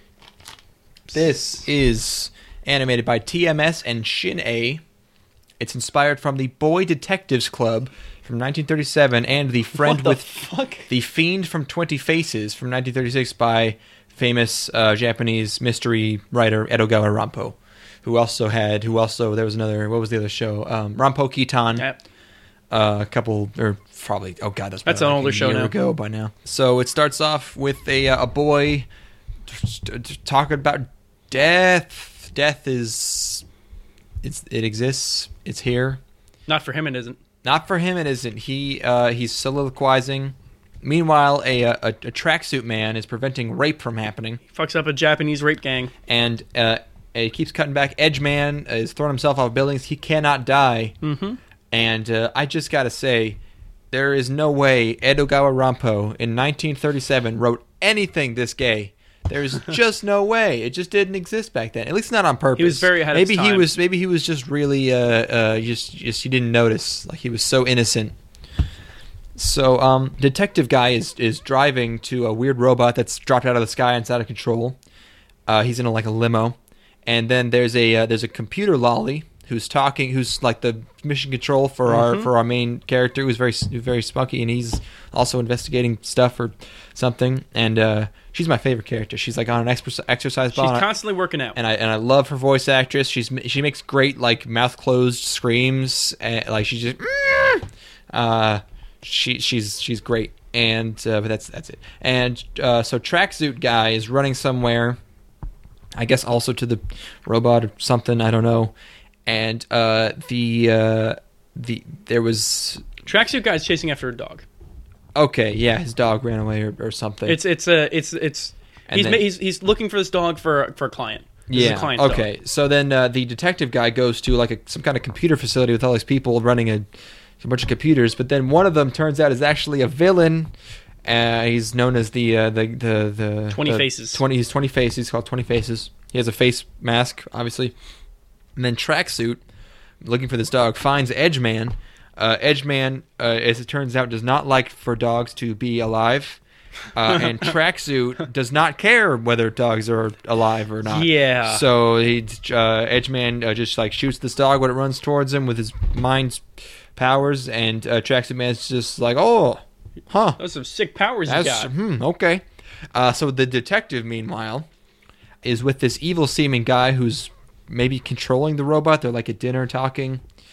This is animated by T M S and Shin A. It's inspired from the Boy Detectives Club from nineteen thirty-seven and The Friend What the with fuck? The Fiend from twenty Faces from nineteen thirty-six by famous uh, Japanese mystery writer Edogawa Ranpo, who also had, who also, there was another, what was the other show? Um, Ranpo Kitan. Yep. Uh, a couple, or probably, oh god, that's, That's probably an like older a show year now. ago by now. So it starts off with a uh, a boy t- t- t- talking about death. Death is, it's it exists. It's here. Not for him, it isn't. Not for him, it isn't. He uh, he's soliloquizing. Meanwhile, a, a a tracksuit man is preventing rape from happening, Fucks up a Japanese rape gang. and uh, it keeps cutting back. Edge man is throwing himself off buildings. He cannot die. Mm-hmm. And uh, I just gotta say, there is no way Edogawa Ranpo in nineteen thirty-seven wrote anything this gay. There's just no way. It just didn't exist back then. At least not on purpose. He was very ahead of maybe his he time. was. Maybe he was just really. Uh, uh, just, just he didn't notice. Like he was so innocent. So, um, detective guy is is driving to a weird robot that's dropped out of the sky and it's out of control. Uh, he's in a, like a limo, and then there's a uh, there's a computer lolly who's talking, who's like the mission control for our Mhm. for our main character, who's very very spunky, and he's also investigating stuff or something. And uh, she's my favorite character. She's like on an exper- exercise She's ball, and I- constantly working out. and I and I love her voice actress. She's she makes great like mouth closed screams, and, like she just uh, she she's she's great. And uh, but that's that's it. And uh, so tracksuit guy is running somewhere, I guess also to the robot or something. I don't know. And uh, the uh, the there was Tracksuit guy's chasing after a dog. okay, yeah, his dog ran away or, or something. It's it's a it's it's And he's then- ma- he's he's looking for this dog for for a client. This is a yeah. client's dog. Okay. So then uh, the detective guy goes to like a, some kind of computer facility with all these people running a, a bunch of computers, but then one of them turns out is actually a villain. Uh, he's known as the uh, the the the twenty the Faces. Twenty. He's twenty faces. He's called Twenty Faces. He has a face mask, obviously. And then tracksuit, looking for this dog, finds Edgeman. Uh, Edgeman, uh, as it turns out, does not like for dogs to be alive. Uh, and tracksuit does not care whether dogs are alive or not. Yeah. So he, uh, Edgeman, uh, just like shoots this dog when it runs towards him with his mind's powers, and uh, tracksuit man's just like, oh, huh. Those are some sick powers you That's got. hmm, okay. Uh, so the detective, meanwhile, is with this evil-seeming guy who's maybe controlling the robot. They're like at dinner talking,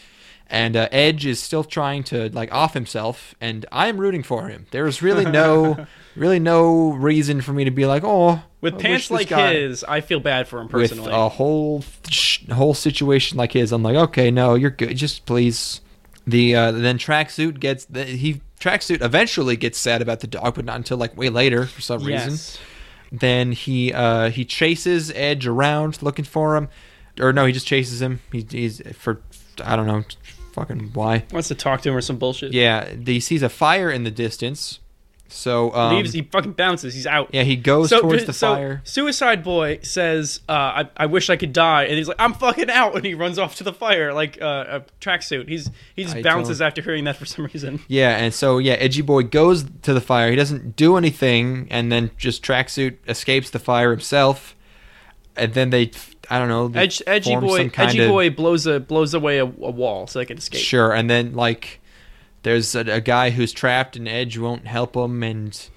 And uh, Edge is still trying to like off himself, and I'm rooting for him. There's really no, really no reason for me to be like, oh, with I pants wish this like guy- his, I feel bad for him with personally. a whole sh- whole situation like his. I'm like, okay, no, you're good. Just please. The uh, then tracksuit gets the, he tracksuit eventually gets sad about the dog, but not until like way later for some reason. Yes. Then he uh, he chases Edge around looking for him, or no, he just chases him. He, he's for I don't know, fucking why. Wants to talk to him or some bullshit. Yeah, he sees a fire in the distance, so um, Leaves, he fucking bounces. He's out. yeah, he goes So, towards the so fire. Suicide Boy says, uh, I, I wish I could die. And he's like, I'm fucking out. And he runs off to the fire like uh, a tracksuit. He's He just I bounces don't- after hearing that for some reason. Yeah, and so yeah, Edgy Boy goes to the fire. He doesn't do anything, and then just tracksuit escapes the fire himself. And then they, I don't know, they Edge, edgy form Boy some kind Edgy of- Boy blows a blows away a, a wall so they can escape. Sure, and then like there's a, a guy who's trapped, and Edge won't help him, and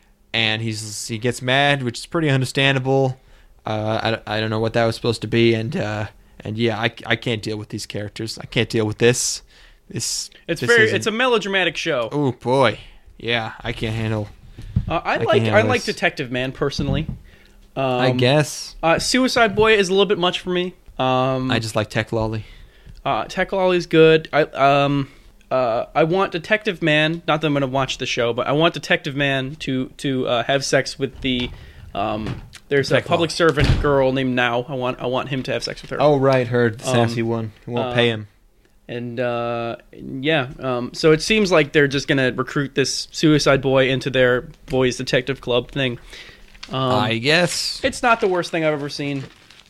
and he's he gets mad, which is pretty understandable. Uh, I, I don't know what that was supposed to be, and uh, and yeah, I, I can't deal with these characters. I can't deal with this. This It's this very isn't- it's a melodramatic show. oh boy, yeah, I can't handle. Uh, I can like I handle like this. Detective Man personally. Um, I guess uh, Suicide Boy is a little bit much for me. Um, I just like Tech Lolly. Uh, Tech Lolly's good. I um uh I want Detective Man. Not that I'm gonna watch the show, but I want Detective Man to to uh, have sex with the um. There's Tech a public Lolly. servant girl named Now. I want I want him to have sex with her. Oh right, her the Um, sassy one who won't uh, pay him. And uh, yeah, um, so it seems like they're just gonna recruit this Suicide Boy into their boys detective club thing. Um, I guess. it's not the worst thing I've ever seen.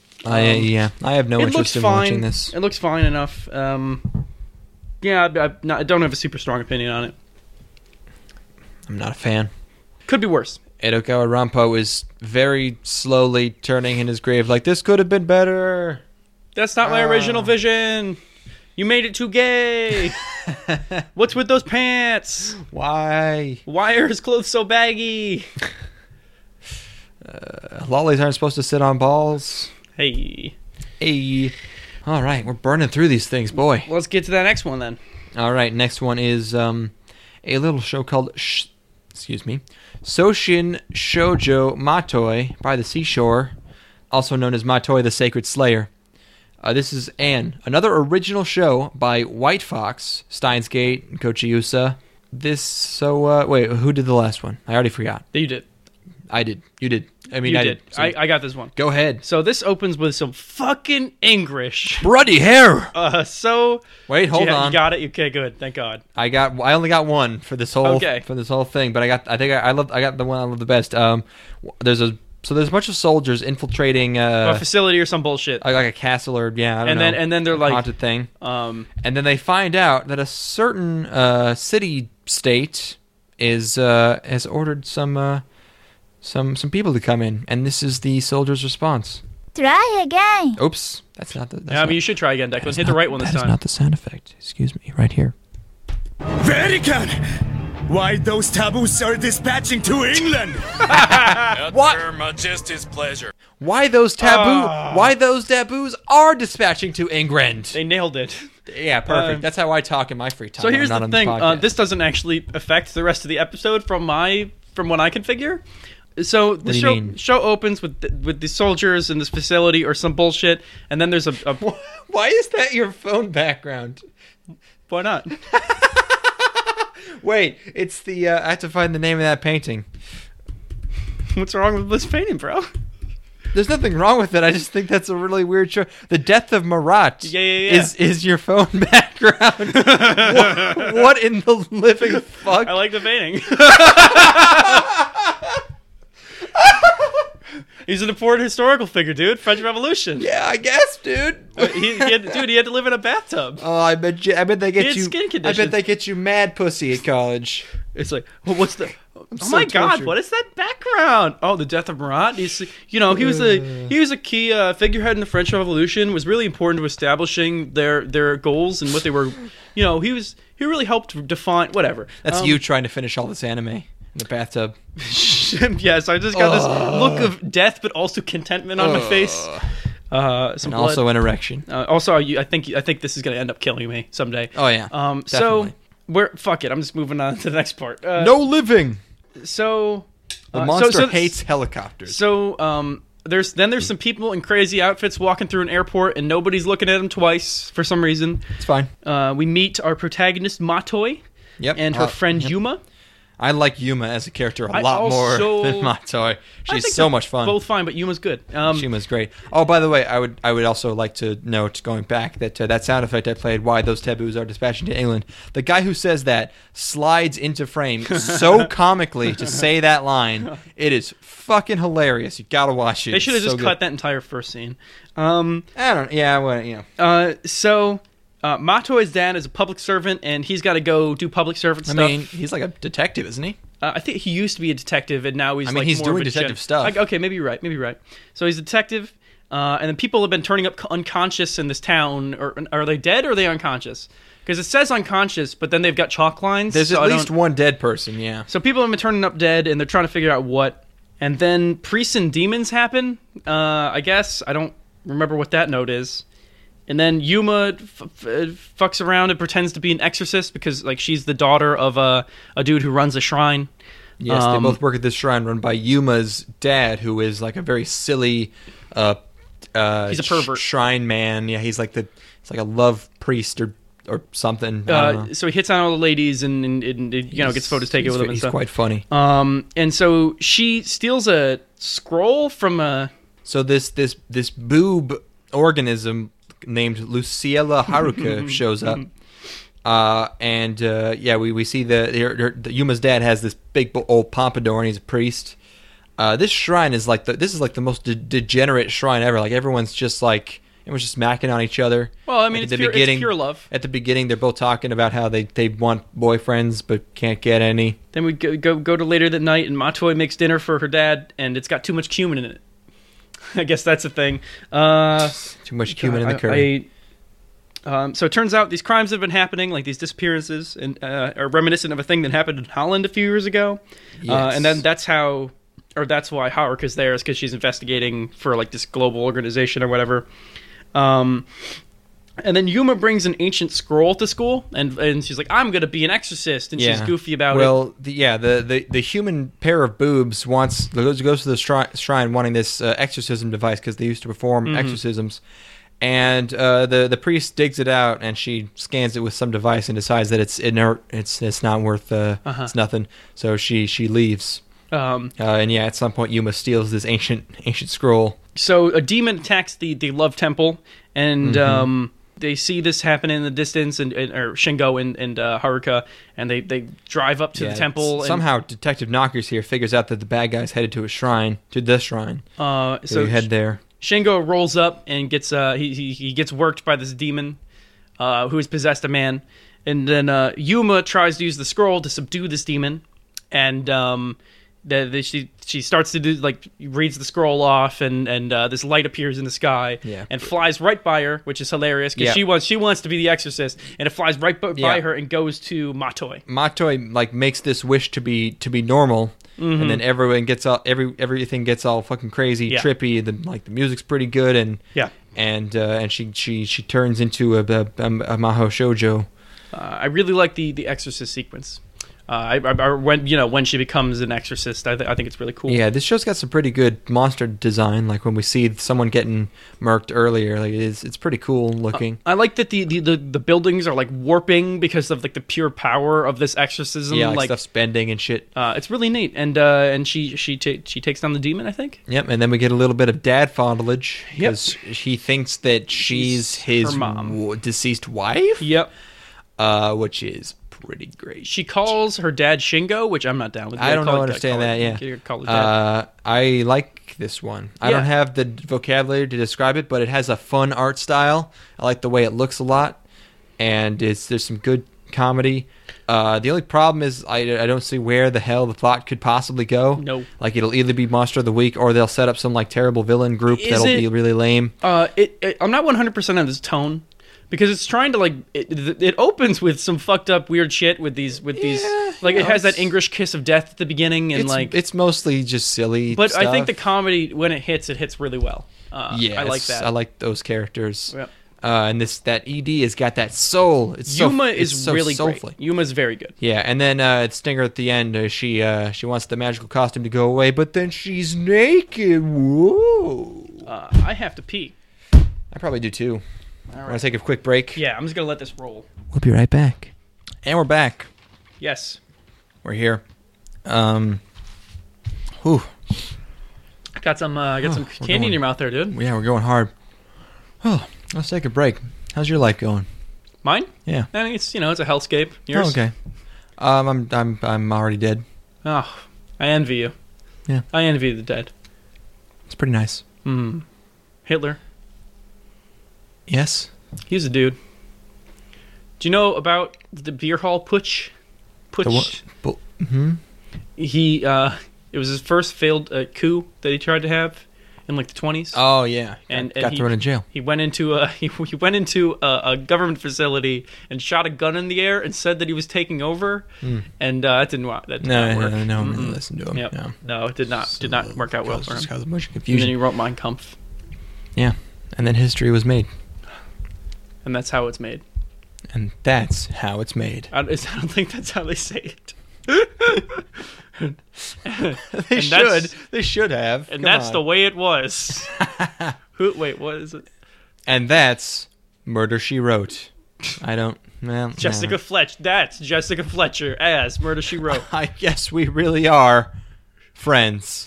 I um, yeah, I have no it looks interest in fine. watching this. It looks fine enough. Um, yeah, I, I, not, I don't have a super strong opinion on it. I'm not a fan. Could be worse. Edogawa Rampo is very slowly turning in his grave like, this could have been better. That's not my Ah. original vision. You made it too gay. What's with those pants? Why? Why are his clothes so baggy? Uh, lollies aren't supposed to sit on balls. Hey, Hey. All right, we're burning through these things, boy. let's get to that next one then. All right, next one is um, a little show called, sh- excuse me, Soshin Shoujo Matoi by the Seashore, also known as Matoi the Sacred Slayer. Uh, this is Anne, another original show by White Fox, Steins Gate, and Kochiusa. This, so, uh, wait, who did the last one? I already forgot. You did. I did. You did. I mean, You I did. did. So I, I got this one. go ahead. So this opens with some fucking English. Bloody hair! Uh, so Wait, hold yeah, on. You got it. Okay, good. Thank God. I got. I only got one for this whole Okay. for this whole thing, but I got. I think I, I love. I got the one I love the best. Um, w- there's a so there's a bunch of soldiers infiltrating a uh facility or some bullshit. like a castle or yeah, I don't and know. then and then they're like, haunted thing, um, and then they find out that a certain uh city state is uh has ordered some uh some some people to come in, and this is the soldiers' response. Try again. Oops, that's not the. That's yeah, I not, mean, you should try again, Declan. that's Hit the not- right one this that is time. not the sound effect. Excuse me, right here. Vatican! Why those taboos are dispatching to England? At What? Her Majesty's pleasure. Why those taboo? Ah. Why those taboos are dispatching to England? They nailed it. Yeah, perfect. Um, That's how I talk in my free time. So here's I'm the not thing. on this, Uh, podcast. this doesn't actually affect the rest of the episode from my from what I can figure. So the do you show mean? show opens with the, with the soldiers in this facility or some bullshit, and then there's a, a Why is that your phone background? why not? Wait, it's the. Uh, I have to find the name of that painting. What's wrong with this painting, bro? There's nothing wrong with it. I just think that's a really weird show. The Death of Marat. Yeah, yeah, yeah. Is is your phone background? what, what in the living fuck? I like the painting. He's an important historical figure, dude. French Revolution. Yeah, I guess, dude. He, he had, dude, he had to live in a bathtub. Oh, I bet you. I bet they get had you. skin I conditions. bet they get you mad pussy at college. It's like, well, what's the? Oh so my God, tortured. what is that background? Oh, the death of Marat. He's, you know, he was a he was a key uh, figurehead in the French Revolution. Was really important to establishing their their goals and what they were. You know, he was he really helped define whatever. That's Um, you trying to finish all this anime in the bathtub. Yes, I just got this look of death, but also contentment on my face. uh, some And blood. also an erection. Uh, also, you, I think I think this is going to end up killing me someday. Oh, yeah. Um. Definitely. So we're fuck it. I'm just moving on to the next part. Uh, No living. So The uh, monster so, so, hates helicopters. So um. There's then there's some people in crazy outfits walking through an airport and nobody's looking at them twice for some reason. It's fine. Uh, we meet our protagonist Matoi Yep. and her Uh, friend yep. Yuma. I like Yuma as a character a I lot also- more than Matoi. I She's think so they're much fun. Both fine, but Yuma's good. Um, Yuma's great. Oh, by the way, I would I would also like to note, going back, that uh, that sound effect I played, "Why Those Taboos Are Dispatching to England," the guy who says that slides into frame so comically to say that line. It is fucking hilarious. You gotta watch it. they should have It's just so cut good. that entire first scene. Um, I don't. Yeah. Well, you know. uh, so uh, Matoi's dad is a public servant, and he's got to go do public servant I stuff. mean, he's like a detective, isn't he? Uh, I think he used to be a detective, and now he's I mean, like he's more doing of a detective gen- stuff. Like, okay, maybe you're right. Maybe you're right. So he's a detective, uh, and then people have been turning up unconscious in this town. Or are they dead or are they unconscious? Because it says unconscious, but then they've got chalk lines. There's so at I least don't- one dead person. Yeah. So people have been turning up dead, and they're trying to figure out what. And then priests and demons happen. Uh, I guess I don't remember what that note is. And then Yuma f- f- fucks around and pretends to be an exorcist because, like, she's the daughter of a a dude who runs a shrine. Yes, Um, they both work at this shrine run by Yuma's dad, who is like a very silly. Uh, uh, He's a pervert. sh- shrine man. Yeah, he's like the. It's like a love priest or or something. I don't Uh, know. so he hits on all the ladies and, and, and you know gets photos taken He's- with them and He's stuff. quite funny. Um, and so she steals a scroll from a. So this this this boob organism named Luciela Haruka shows up. Uh, and uh, yeah, we, we see the, the, the Yuma's dad has this big bo- old pompadour, and he's a priest. Uh, this shrine is like the this is like the most de- degenerate shrine ever. Like everyone's just like everyone's just macking on each other. Well, I mean, Like, it's, pure, it's pure love. At the beginning, they're both talking about how they, they want boyfriends but can't get any. Then we go, go go to later that night, and Matoi makes dinner for her dad, and it's got too much cumin in it. I guess that's a thing. Uh, Too much cumin in the I- curry. I- um, so it turns out these crimes have been happening, like these disappearances, and uh, are reminiscent of a thing that happened in Holland a few years ago. Uh, Yes. and then that's how, or that's why Haruka's there, is because she's investigating for like this global organization or whatever. Um, and then Yuma brings an ancient scroll to school, and and she's like, "I'm gonna be an exorcist," and she's goofy about it. well, the, yeah, the, the, the human pair of boobs wants goes, goes to the shrine, shrine wanting this uh, exorcism device because they used to perform Mm-hmm. exorcisms, and uh, the the priest digs it out and she scans it with some device and decides that it's inert, it's it's not worth uh, Uh-huh. it's nothing, so she she leaves. Um, Uh, and yeah, at some point Yuma steals this ancient ancient scroll. so a demon attacks the, the love temple, and Mm-hmm. um, they see this happen in the distance, and, and or Shingo and, and uh, Haruka, and they, they drive up to Yeah, the temple. s- somehow Detective Knockers here figures out that the bad guy's headed to a shrine, to the shrine. and, uh, So, so you head there. Shingo rolls up and gets uh, he, he he gets worked by this demon, uh, who has possessed a man, and then uh, Yuma tries to use the scroll to subdue this demon, and um, the, the, she she starts to do like reads the scroll off, and and uh, this light appears in the sky, Yeah. and flies right by her, which is hilarious because Yeah. she wants she wants to be the exorcist, and it flies right by, by Yeah. her and goes to Matoi. Matoi like makes this wish to be to be normal, and then everyone gets all every everything gets all fucking crazy, Mm-hmm. Yeah. trippy. The like the music's pretty good, and Yeah. and uh, and she she she turns into a, a, a, a Maho Shoujo. Uh, I really like the the exorcist sequence. Uh, I, I, I when you know when she becomes an exorcist, I, th- I think it's really cool. Yeah, this show's got some pretty good monster design. Like when we see someone getting murked earlier, like it's it's pretty cool looking. I like that the, the, the, the buildings are like warping because of like the pure power of this exorcism. yeah, like, like stuff's bending and shit. uh, it's really neat, and uh, and she she ta- she takes down the demon, I think. Yep, and then we get a little bit of dad fondlage Yep. because he thinks that she's, She's his her mom. w- deceased wife, Yep. uh, which is pretty great. She calls her dad Shingo, which I'm not down with. I don't Call know, it- understand call that. it- Yeah, call it dad. uh, I like this one. I Yeah. don't have the vocabulary to describe it, but it has a fun art style. I like the way it looks a lot, and it's there's some good comedy. Uh, the only problem is I, I don't see where the hell the plot could possibly go. No. Like it'll either be Monster of the Week or they'll set up some like terrible villain group Is that'll it- be really lame. Uh, it, it I'm not one hundred percent on this tone, because it's trying to like it, it opens with some fucked up weird shit with these with these Yeah, like you it know, has that it's- English kiss of death at the beginning and it's, like it's mostly just silly. but I think the stuff. comedy when it hits it hits really well. Uh, yeah, I like it's- that. I like those characters. Yep. Uh, and this that E D has got that soul. It's so, Yuma it's is so really soulful. great. Yuma's very good. Yeah, and then uh, at Stinger at the end, uh, she uh, she wants the magical costume to go away, but then she's naked. Whoa! Uh, I have to pee. I probably do too. All Want right. to take a quick break? Yeah, I'm just gonna let this roll. We'll be right back. And we're back. Yes. We're here. Um. Whew. Got some. Uh, got Oh, some we're candy in going- your mouth there, dude. Yeah, we're going hard. Oh, let's take a break. How's your life going? Mine? Yeah. I mean, it's you know, it's a hellscape. Yours? Oh, okay. Um, I'm I'm I'm already dead. Oh, I envy you. Yeah. I envy the dead. It's pretty nice. Hmm. Hitler. Yes. He was a dude. Do you know about the beer hall putsch? Putsch. The what? Bu- hmm. He. Uh, it was his first failed uh, coup that he tried to have in like the twenties. Oh yeah. And- got, and got he- thrown in jail. He went into a he, he went into a, a government facility and shot a gun in the air and said that he was taking over, and uh, that didn't wa- that did No, not no, work. no, no one really Mm-mm. listened to him. Yep. No. No, it did not did not work out well Caused- for him. just caused a bunch of And then confusion. he wrote Mein Kampf, Yeah, and then history was made, and that's how it's made. and that's how it's made. I, don't- I don't think that's how they say it. They And should. that's- They should have. And Come that's on. the way it was. Who? Wait, what is it? And that's Murder She Wrote. I don't. Well, Jessica no. Fletcher. That's Jessica Fletcher as Murder She Wrote. I guess we really are friends.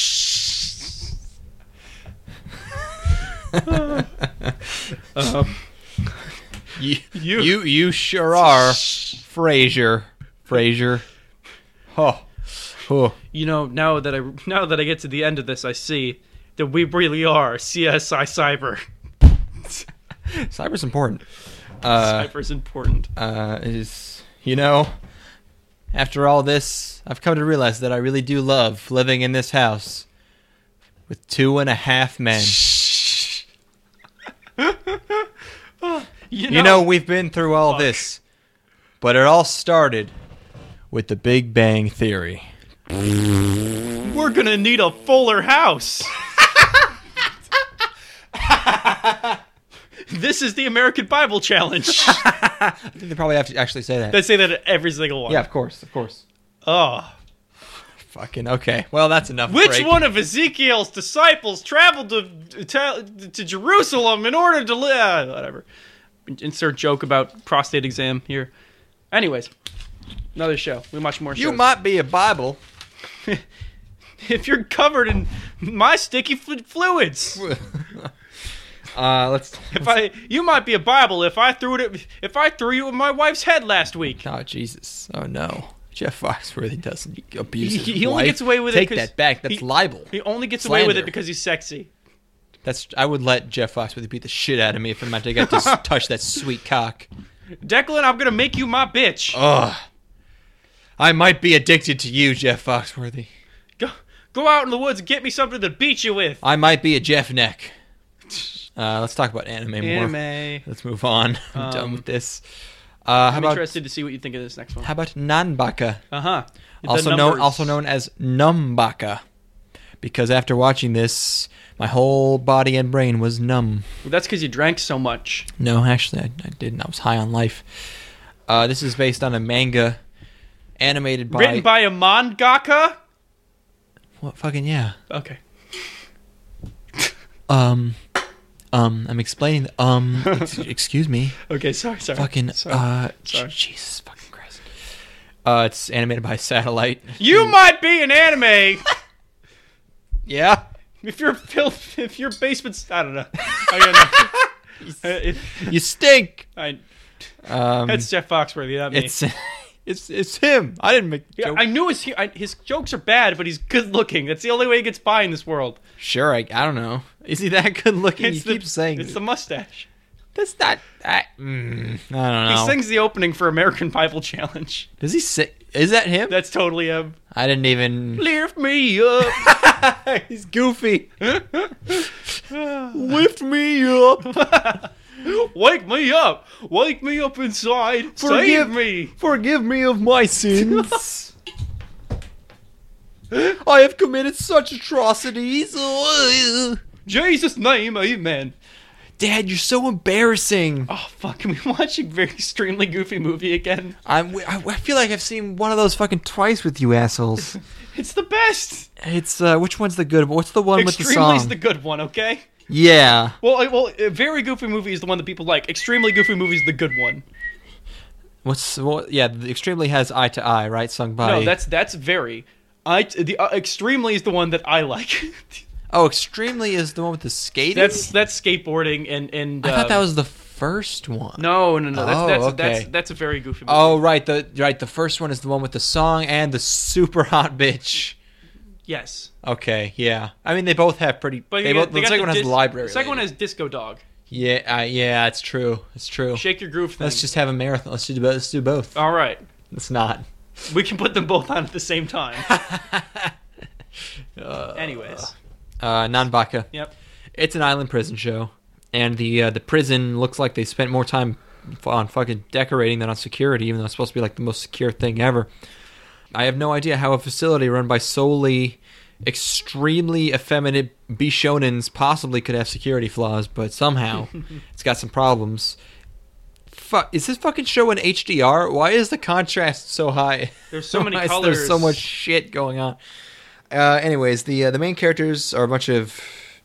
Um, You, You- you, you sure are, Frasier. Frasier. Oh, oh. you know, now that I now that I get to the end of this, I see that we really are C S I Cyber. Cyber's important. Uh, Cyber's important. uh, is you know, after all this, I've come to realize that I really do love living in this house with two and a half men. You know, You know, we've been through all Fuck. this, but it all started with the Big Bang Theory. we're gonna need a fuller house. This is the American Bible Challenge. I think they probably have to actually say that. They say that at every single one. Yeah, of course, of course. Oh. Fucking okay. Well, that's enough. Which break. one of Ezekiel's disciples traveled to to, to Jerusalem in order to live? Whatever. Insert joke about prostate exam here. Anyways, another show. We watch more shows. You might be a Bible. if you're covered in my sticky fl- fluids. Uh, let's. If I, you might be a Bible if I threw it. At, if I threw you at my wife's head last week. Oh Jesus! Oh no! Jeff Foxworthy doesn't abuse his He, he only wife. gets away with Take it. 'cause that back. That's he, libel. He only gets away with it Slander. because he's sexy. That's. I would let Jeff Foxworthy beat the shit out of me if I'm about to get to s- touch that sweet cock. Declan, I'm gonna make you my bitch. Ugh. I might be addicted to you, Jeff Foxworthy. Go, go out in the woods and get me something to beat you with. I might be a Jeff Neck. Uh, let's talk about anime, more. Anime. Let's move on. I'm done Um, with this. Uh, how I'm about interested to see what you think of this next one. how about Nanbaka, Uh huh. also known also known as Numbaka, because after watching this, my whole body and brain was numb. That's because you drank so much. No, actually, I, I didn't. I was high on life. Uh, this is based on a manga animated by Written by a mangaka. what? Fucking yeah. Okay. Um, um, I'm explaining. Um, ex- excuse me. Okay. Sorry. Sorry. Fucking Sorry. uh, Sorry. Jesus fucking Christ. Uh, it's animated by Satellite. You might be an anime Yeah. if your filth, if your basement's. I don't know. I don't know. Uh, if- You stink. I, Um, that's Jeff Foxworthy, not me. it's it's it's him. I didn't make. Yeah, joke. I knew his I, his jokes are bad, but he's good looking. That's the only way he gets by in this world. Sure, I, I don't know. Is he that good looking? It's You the, keep saying it's it. the mustache. That's not. I, mm, I don't know. He sings the opening for American Bible Challenge. Does he say? Is that him? That's totally him. I didn't even. Lift me up. He's goofy. Lift me up. Wake me up! Wake me up inside! Forgive- Save me! Forgive me of my sins. I have committed such atrocities. Jesus' name, amen. Dad, you're so embarrassing. Oh, fuck, can we watch a very extremely goofy movie again? I'm, I, I feel like I've seen one of those fucking twice with you assholes. It's the best! It's, uh, which one's the good one? What's the one with the Extremely's song? the good one, okay? Yeah. Well, I- well, a very goofy movie is the one that people like. Extremely goofy movie is the good one. What's, what, yeah, the Extremely has Eye to Eye, right? Sung by... No, that's that's very. I the uh, extremely is the one that I like. Oh, Extremely is the one with the skating? that's that's skateboarding and and. I thought um, that was the first one. No, no, no. That's Oh, that's, okay. that's that's a very goofy movie. Oh, right. The right. The first one is the one with the song and the super hot bitch. Yes, Okay, yeah. I mean, they both have pretty. but they you both, got, they the got second the one has dis- the library. The second one lady. has Disco Dog. Yeah, uh, yeah. It's true. It's true. Shake your groove thing. Let's just have a marathon. Let's do both. Let's do both. All right, Let's not. we can put them both on at the same time. Anyways, Uh, Nanbaka. yep. It's an island prison show, and the uh, the prison looks like they spent more time on fucking decorating than on security, even though it's supposed to be like the most secure thing ever. I have no idea how a facility run by solely extremely effeminate bishonens possibly could have security flaws, but somehow it's got some problems. Fuck, is this fucking show in H D R? Why is the contrast so high? There's so many Why is colors. There's so much shit going on. Uh, anyways, the uh, the main characters are a bunch of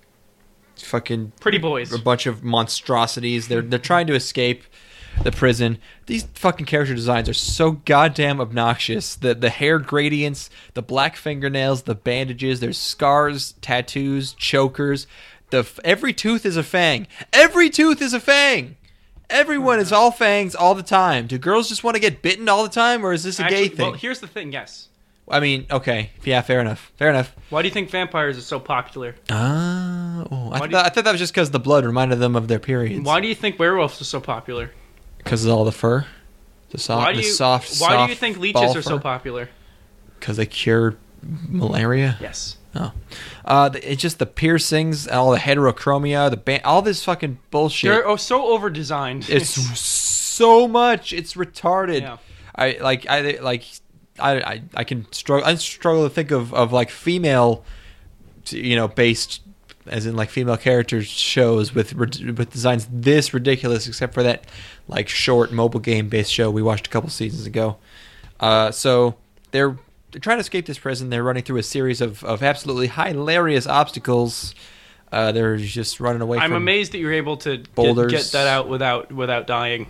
fucking Pretty boys. a bunch of monstrosities. They're they're trying to escape the prison. These fucking character designs are so goddamn obnoxious. The the hair gradients, the black fingernails, the bandages. There's scars, tattoos, chokers. The f- every tooth is a fang. Every tooth is a fang. Everyone is all fangs all the time. Do girls just want to get bitten all the time, or is this a Actually, gay thing? well, here's the thing. Yes. I mean, okay, yeah, fair enough, fair enough. Why do you think vampires are so popular? Ah, oh, I, Why th- do you- I thought that was just because the blood reminded them of their periods. Why do you think werewolves are so popular? Because of all the fur, the soft, Why do the you soft. Why do soft you think ball leeches are so fur. popular? Because they cure malaria. Yes. Oh, uh, the- it's just the piercings, all the heterochromia, the ba- all this fucking bullshit. They're oh, so over designed. It's so much. It's retarded. Yeah. I like. I like. I, I, I can struggle. I struggle to think of, of like female, you know, based, as in like female characters shows with with designs this ridiculous, except for that like short mobile game based show we watched a couple seasons ago. Uh, so they're they're trying to escape this prison. They're running through a series of, of absolutely hilarious obstacles. Uh, they're just running away. I'm from amazed that you're able to get, boulders. get that out without without dying.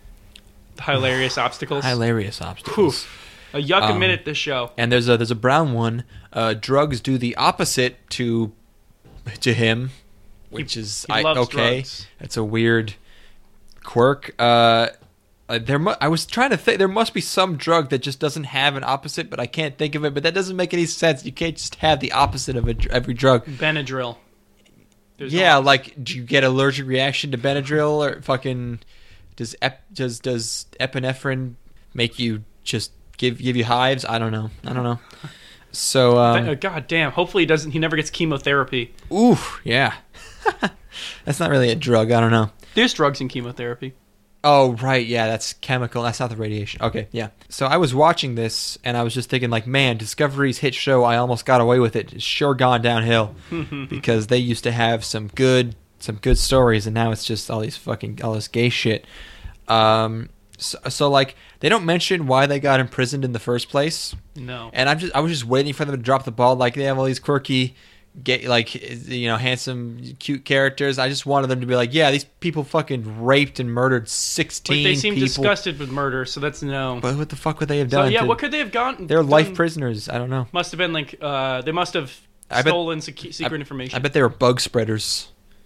Hilarious obstacles. hilarious obstacles. Poof. A yuck a Um, minute. This show. And there's a there's a brown one. Uh, drugs do the opposite to to him, which is he I, loves okay. drugs. It's a weird quirk. Uh, uh, there mu- I was trying to think. There must be some drug that just doesn't have an opposite, but I can't think of it. But that doesn't make any sense. You can't just have the opposite of a, dr- every drug. Benadryl. There's yeah, no- like do you get allergic reaction to Benadryl or fucking does ep, does does epinephrine make you just give give you hives? I don't know. I don't know. So um, Uh, God damn. Hopefully he doesn't. He never gets chemotherapy. ooh, yeah. That's not really a drug. I don't know. There's drugs in chemotherapy. Oh, right. Yeah, that's chemical. That's not the radiation. Okay, yeah. So I was watching this, and I was just thinking, like, man, Discovery's hit show, I almost got away with it. It's sure gone downhill. Because they used to have some good some good stories, and now it's just all these fucking, all this gay shit. Um, so, so, like, they don't mention why they got imprisoned in the first place. No. And I'm just, I was just waiting for them to drop the ball. Like, they have all these quirky, get like, you know, handsome, cute characters. I just wanted them to be like, yeah, these people fucking raped and murdered But sixteen they seem people. disgusted with murder, so that's no. But what the fuck would they have So done? yeah, to- what could they have gotten? They're life done- prisoners. I don't know. Must have been like uh, they must have I bet- stolen sec- secret information. I bet they were bug spreaders.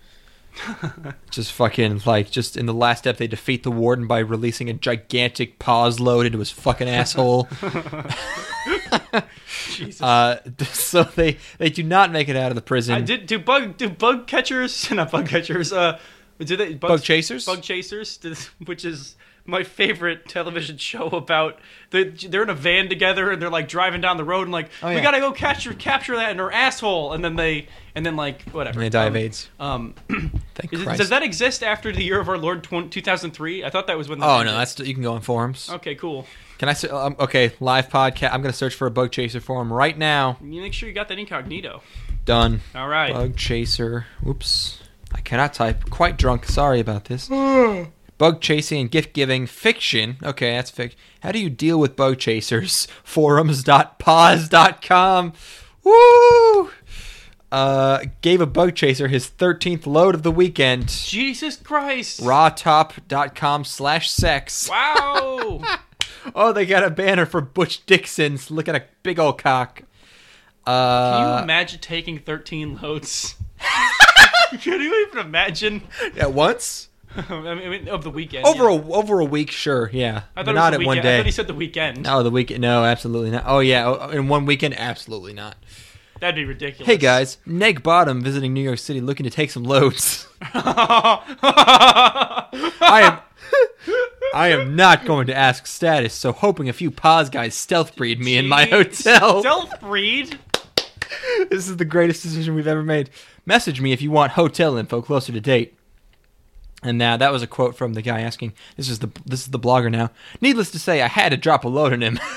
Just fucking like, just in the last step, they defeat the warden by releasing a gigantic pause load into his fucking asshole. Jesus. Uh, so they they do not make it out of the prison. I did do bug do bug catchers not bug catchers uh do they Bug chasers? bug chasers do- which is my favorite television show about the, they're in a van together and they're like driving down the road and like Oh, we yeah. gotta go capture capture that in her asshole, and then they and then like whatever. And they die um, of AIDS. Um, Thank is it- Christ. does that exist after the year of our Lord two thousand three? I thought that was when. the Oh ended. no, that's you can go on forums. Okay, cool. Can I say um, okay? Live podcast. I'm gonna search for a bug chaser forum right now. You make sure you got that incognito. Done. All right. Bug chaser. Oops. I cannot type. Quite drunk. Sorry about this. Bug chasing and gift giving fiction. Okay, that's fiction. How do you deal with bug chasers? Forums dot pause dot com. Woo! Uh, gave a bug chaser his thirteenth load of the weekend. Jesus Christ. rawtop dot com slash sex. Wow. Oh, they got a banner for Butch Dixon's. Look at a big old cock. Can Uh, you imagine taking thirteen loads? Can you even imagine? at once? I mean, of the weekend. Over yeah. a over a week, sure, yeah. I thought But it was not the at weekend. one I day. thought he said the weekend. No, the weekend. No, absolutely not. Oh yeah, oh, in one weekend, absolutely not. That'd be ridiculous. Hey guys, Neg Bottom visiting New York City, looking to take some loads. I am. I am not going to ask status, so hoping a few pause guys stealth breed me in my Jeez. hotel. Stealth breed? This is the greatest decision we've ever made. Message me if you want hotel info closer to date. And now that was a quote from the guy asking. This is the this is the blogger now. Needless to say, I had to drop a load on him.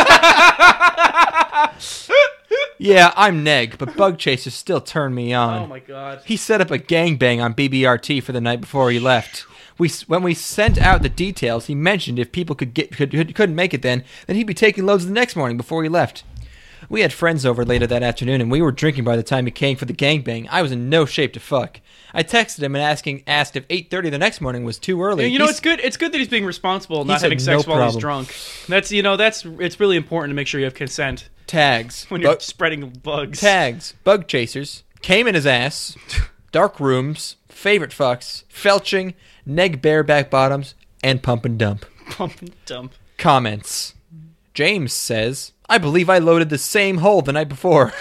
Yeah, I'm Neg, but Bug Chasers still turn me on. Oh my god. He set up a gangbang on B B R T for the night before he left. We when we sent out the details, he mentioned if people could get could, could, couldn't make it then, then he'd be taking loads the next morning before he left. We had friends over later that afternoon, and we were drinking by the time he came for the gangbang. I was in no shape to fuck. I texted him and asking asked if eight thirty the next morning was too early. You know, He's- it's good. It's good that he's being responsible, not said having sex no while he's problem. drunk. That's you know, that's it's really important to make sure you have consent tags. when you're Bug- spreading bugs. tags. Bug chasers came in his ass. Dark rooms. Favorite fucks. Felching. Neg bareback bottoms and pump and dump. Pump and dump. Comments. James says, I believe I loaded the same hole the night before.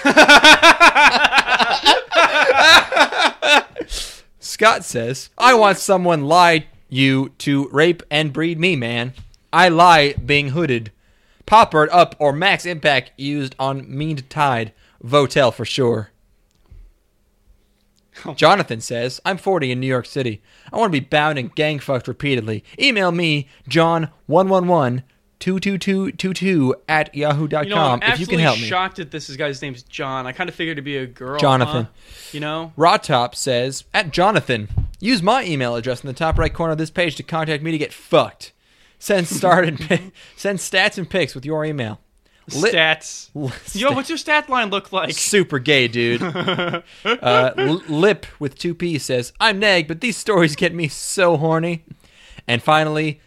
Scott says, I want someone lie you to rape and breed me, man. I lie being hooded. Poppered up or max impact used on mean tide. Votel for sure. Jonathan says, I'm forty in New York City. I want to be bound and gang fucked repeatedly. Email me, john one one one two two two two two at yahoo dot com You know, I'm if you absolutely can help me. shocked that this guy's name's John. I kind of figured it'd be a girl. Jonathan. huh? You know? Rodtop says, at Jonathan, use my email address in the top right corner of this page to contact me to get fucked. Send start and pi- send stats and pics with your email. Lit- Stats. Yo, what's your stat line look like? Super gay, dude. uh, L- Lip with two P's says, I'm Neg, but these stories get me so horny. And finally,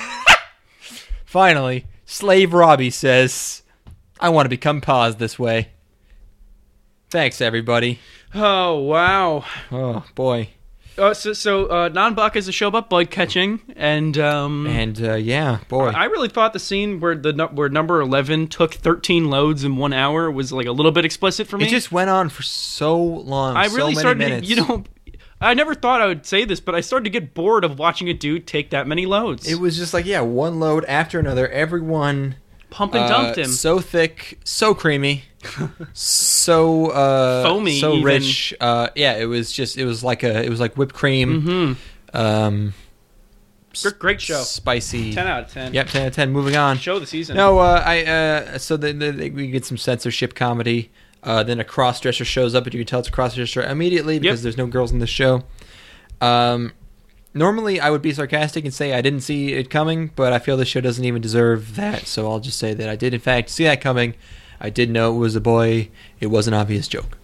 finally, Slave Robbie says, I want to become paused this way. Thanks, everybody. Oh, wow. Oh, boy. Uh, so, so uh, Non-Buck is a show about bug catching, and um, And, uh, yeah, boy. I really thought the scene where the nu- where number eleven took thirteen loads in one hour was like a little bit explicit for me. It just went on for so long, I so really many started, minutes. to, you know, I never thought I would say this, but I started to get bored of watching a dude take that many loads. It was just like, yeah, one load after another. Everyone Pump and uh, dumped him. so thick, so creamy, so uh, Foamy so even. rich. Uh, yeah, it was just it was like a it was like whipped cream. Mm-hmm. Um, Great, great show. spicy. ten out of ten. Yep, ten out of ten. Moving on. Show of the season. No, uh, I uh, so the, the, the, we get some censorship comedy. Uh, then a cross-dresser shows up, and you can tell it's a cross-dresser immediately because Yep. there's no girls in the show. Um, normally, I would be sarcastic and say I didn't see it coming, but I feel this show doesn't even deserve that, so I'll just say that I did, in fact, see that coming. I did know it was a boy. It was an obvious joke.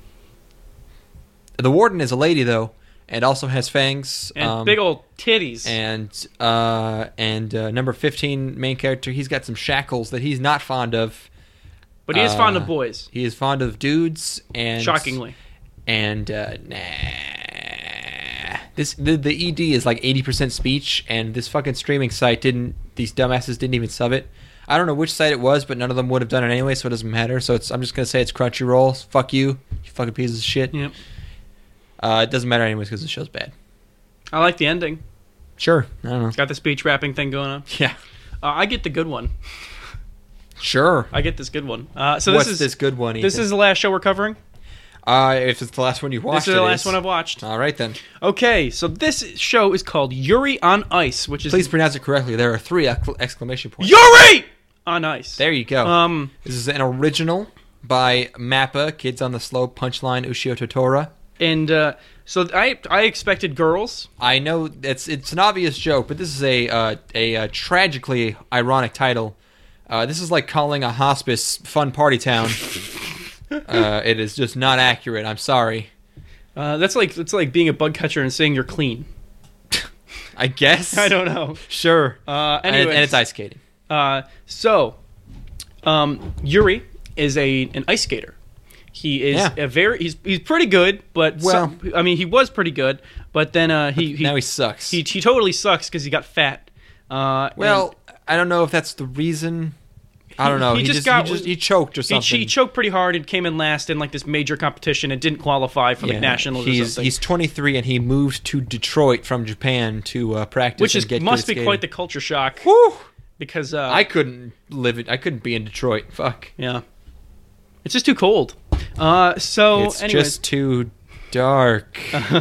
The warden is a lady, though, and also has fangs. and um, big old titties. and uh, and uh, number fifteen, main character, he's got some shackles that he's not fond of. but he is fond uh, of boys. He is fond of dudes, and Shockingly. and uh, nah. This the the E D is like eighty percent speech, and this fucking streaming site didn't. These dumbasses didn't even sub it. I don't know which site it was, but none of them would have done it anyway, so it doesn't matter. So it's I'm just gonna say it's Crunchyroll. Fuck you, you fucking pieces of shit. Yep. Uh, it doesn't matter anyways because the show's bad. I like the ending. Sure. I don't know. Got the speech rapping thing going on. Yeah. Uh, I get the good one. Sure. I get this good one. Uh, so What's this is this good one, This Ethan? is the last show we're covering. Uh, if it's the last one you watched, This is the it last is. one I've watched. All right, then. Okay, so this show is called Yuri on Ice, which is Please pronounce it correctly. There are three exc- exclamation points. Yuri on Ice. There you go. Um, This is an original by Mappa, Kids on the Slope, Punchline, Ushio Totora. and uh, so I I expected girls. I know it's it's an obvious joke, but this is a uh, a, uh tragically ironic title. Uh, this is like calling a hospice fun party town. uh, it is just not accurate. I'm sorry. Uh, that's like that's like being a bug catcher and saying you're clean. I guess. I don't know. Sure. Uh, and, anyways, and it's ice skating. Uh, so, um, Yuri is a an ice skater. He is Yeah. a very he's he's pretty good, but Well- some, I mean he was pretty good, but then uh, he, he now he sucks. he he totally sucks because he got fat. Uh, well, I don't know if that's the reason. I don't know. he He, just just, got- he just he choked or and he, something. he choked pretty hard and came in last in like this major competition and didn't qualify for like Yeah. nationals or He's something. he's twenty-three and he moved to Detroit from Japan to uh, practice. which and is get good must at be skating. quite the culture shock Whew. because uh, I couldn't live it. I couldn't be in Detroit. Fuck. yeah, it's just too cold. Uh, so it's anyways, just too dark.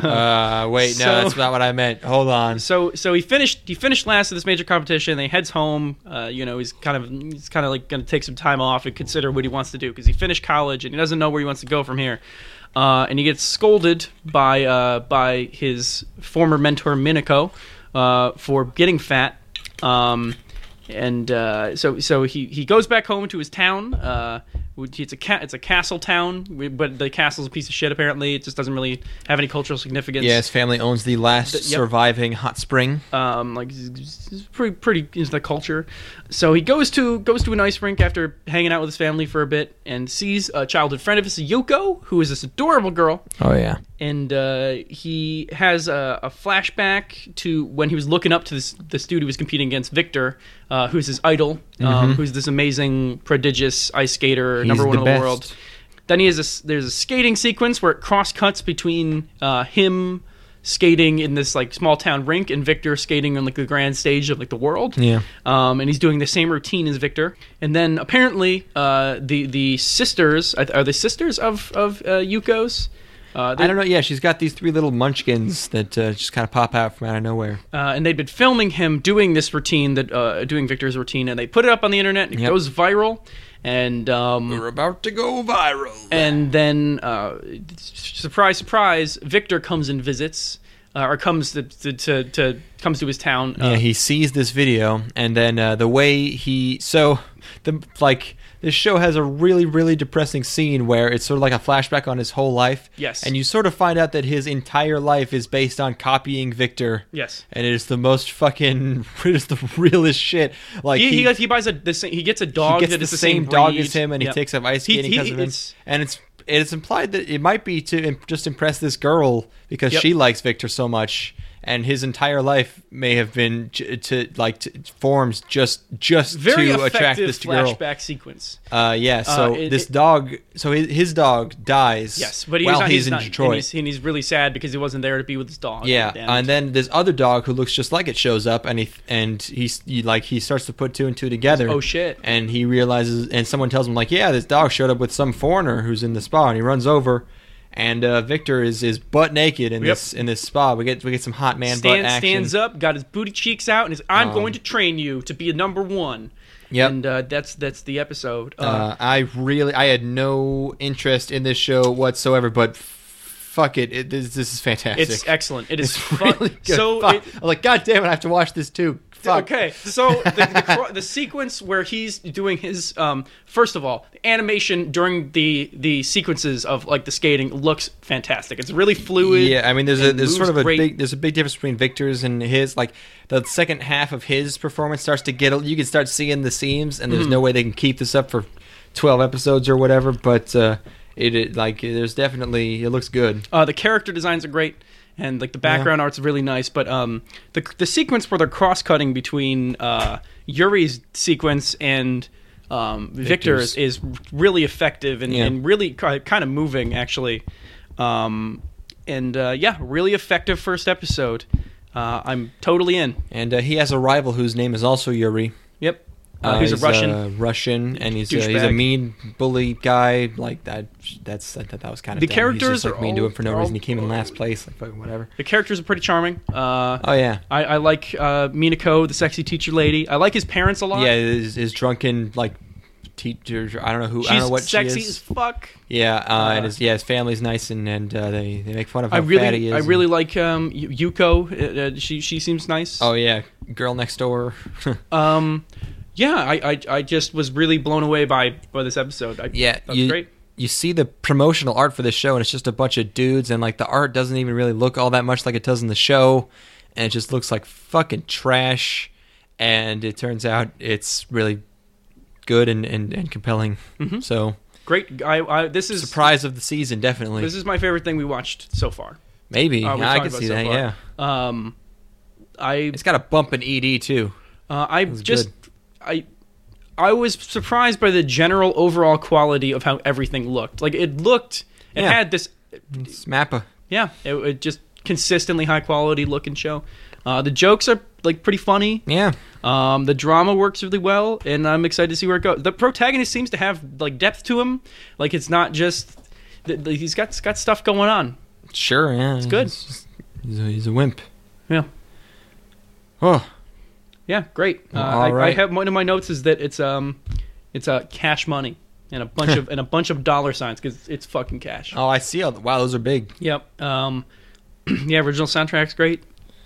uh, wait, no, So- that's not what I meant. Hold on. So so he finished he finished last of this major competition. Then he heads home. Uh, you know he's kind of he's kind of like going to take some time off and consider what he wants to do because he finished college and he doesn't know where he wants to go from here. Uh, and he gets scolded by uh, by his former mentor Minako uh, for getting fat. Um, and uh, so so he, he goes back home to his town. Uh, which it's a ca- it's a castle town, but the castle's a piece of shit. Apparently, it just doesn't really have any cultural significance. Yeah, his family owns the last yep. surviving hot spring. Um, like it's it's pretty pretty into the culture. So he goes to goes to an ice rink after hanging out with his family for a bit and sees a childhood friend of his, Yuko, who is this adorable girl. Oh yeah. And uh, he has a, a flashback to when he was looking up to this this dude who was competing against Victor, uh, who's his idol, um, who's this amazing, prodigious ice skater, He's number one the in the best. world. Then he has a, there's a skating sequence where it cross cuts between uh, him skating in this like small town rink and Victor skating on like the grand stage of like the world. Yeah. Um, and he's doing the same routine as Victor. And then apparently uh, the the sisters are the sisters of of uh, Yuko's. Uh, they- I don't know. Yeah, she's got these three little munchkins that uh, just kind of pop out from out of nowhere. Uh, and they'd been filming him doing this routine, that uh, doing Victor's routine, and they put it up on the internet. And it Yep. goes viral, and um, We're about to go viral. and then uh, surprise, surprise, Victor comes and visits, uh, or comes to, to, to, to comes to his town. Uh, Yeah, he sees this video, and then uh, the way he so the like this show has a really really depressing scene where it's sort of like a flashback on his whole life. Yes. and you sort of find out that his entire life is based on copying Victor. Yes. and it is the most fucking it is the realest shit. Like he, he, he buys a the same, he gets a dog he gets that the is the same, same dog breed. as him, and Yep. he takes up ice He- skating he- because of him. it's- And it's it's implied that it might be to imp- just impress this girl because Yep. she likes Victor so much, and his entire life may have been j- to like to, formed just just Very to effective attract this girl. flashback sequence. Uh, yeah. So Uh, it- this it- dog, so his, his dog dies. Yes, but he's while not, he's, he's in not, Detroit. And he's, and he's really sad because he wasn't there to be with his dog. Yeah, Damn it. and then this other dog who looks just like it shows up, and he and he's he, like he starts to put two and two together. Oh, shit. And he realizes, and someone tells him like, yeah, this dog showed up with some foreigner who's in the spa, and he runs over, and uh, Victor is is butt naked in Yep. this in this spa. We get we get some hot man butt Stand, action. stands up, got his booty cheeks out, and is I'm Um, going to train you to be a number one. Yep. And uh, that's that's the episode. Uh, Uh, I really I had no interest in this show whatsoever, but f- fuck it, it this, this is fantastic. it's excellent. It is It's fun. really good. So Fuck. it, I'm like, God damn it, I have to watch this too. Fuck. okay, so the, the, cro- the sequence where he's doing his um, first of all, the animation during the the sequences of like the skating looks fantastic. It's really fluid. Yeah, I mean, there's a and there's sort moves of a great. big there's a big difference between Victor's and his. Like the second half of his performance starts to get you can start seeing the seams, and there's Mm-hmm. no way they can keep this up for twelve episodes or whatever. But uh, it, it like there's definitely it looks good. Uh, the character designs are great, and like the background art's really nice. But um, the the sequence where they're cross cutting between uh, Yuri's sequence and um, Victor's is really effective and, Yeah. and really ki- kind of moving actually. Um, and uh, yeah, really effective first episode. Uh, I'm totally in. And uh, he has a rival whose name is also Yuri. Yep. Uh, who's a he's, Russian. Uh, Russian, and he's uh, he's a douchebag. mean bully guy. Like that. That's I thought that was kind of The dumb. characters he's just, like, are mean to all- him for no all- reason. He came in last place. Like fucking whatever. The characters are pretty charming. Uh, Oh yeah. I, I like uh, Minako, the sexy teacher lady. I like his parents a lot. Yeah, his, his drunken like teacher. I don't know who. She's I don't know what sexy she is. as fuck. Yeah, uh, Uh, and his yeah his family's nice, and and uh, they they make fun of how I fat he really, is. I and- really like um, Y- Yuko. Uh, uh, she she seems nice. Oh yeah, girl next door. Um, yeah, I, I I just was really blown away by by this episode. I, Yeah, that was you, great. You see the promotional art for this show, and it's just a bunch of dudes, and like the art doesn't even really look all that much like it does in the show, and it just looks like fucking trash. And it turns out it's really good and, and, and compelling. Mm-hmm. So Great. I, I this is surprise of the season, definitely. This is my favorite thing we watched so far. Maybe Uh, we've I talked can about see so that. far. Yeah, Um, I it's got a bump in E D too. uh, I was just good. I I was surprised by the general overall quality of how everything looked. Like it looked, it Yeah. had this, It's Mappa. yeah, it, it just consistently high quality looking show. Uh, the jokes are like pretty funny. Yeah, Um, the drama works really well, and I'm excited to see where it goes. The protagonist seems to have like depth to him. Like it's not just th- th- he's got got stuff going on. sure. Yeah, it's good. He's, he's, a, he's a wimp. Yeah. Oh, Yeah, great. Uh, Well, all I, I right. have one of my notes is that it's um, it's uh, cash money and a bunch of and a bunch of dollar signs because it's fucking cash. oh, I see. All the, wow, those are big. Yep. Um, yeah, original soundtrack's great.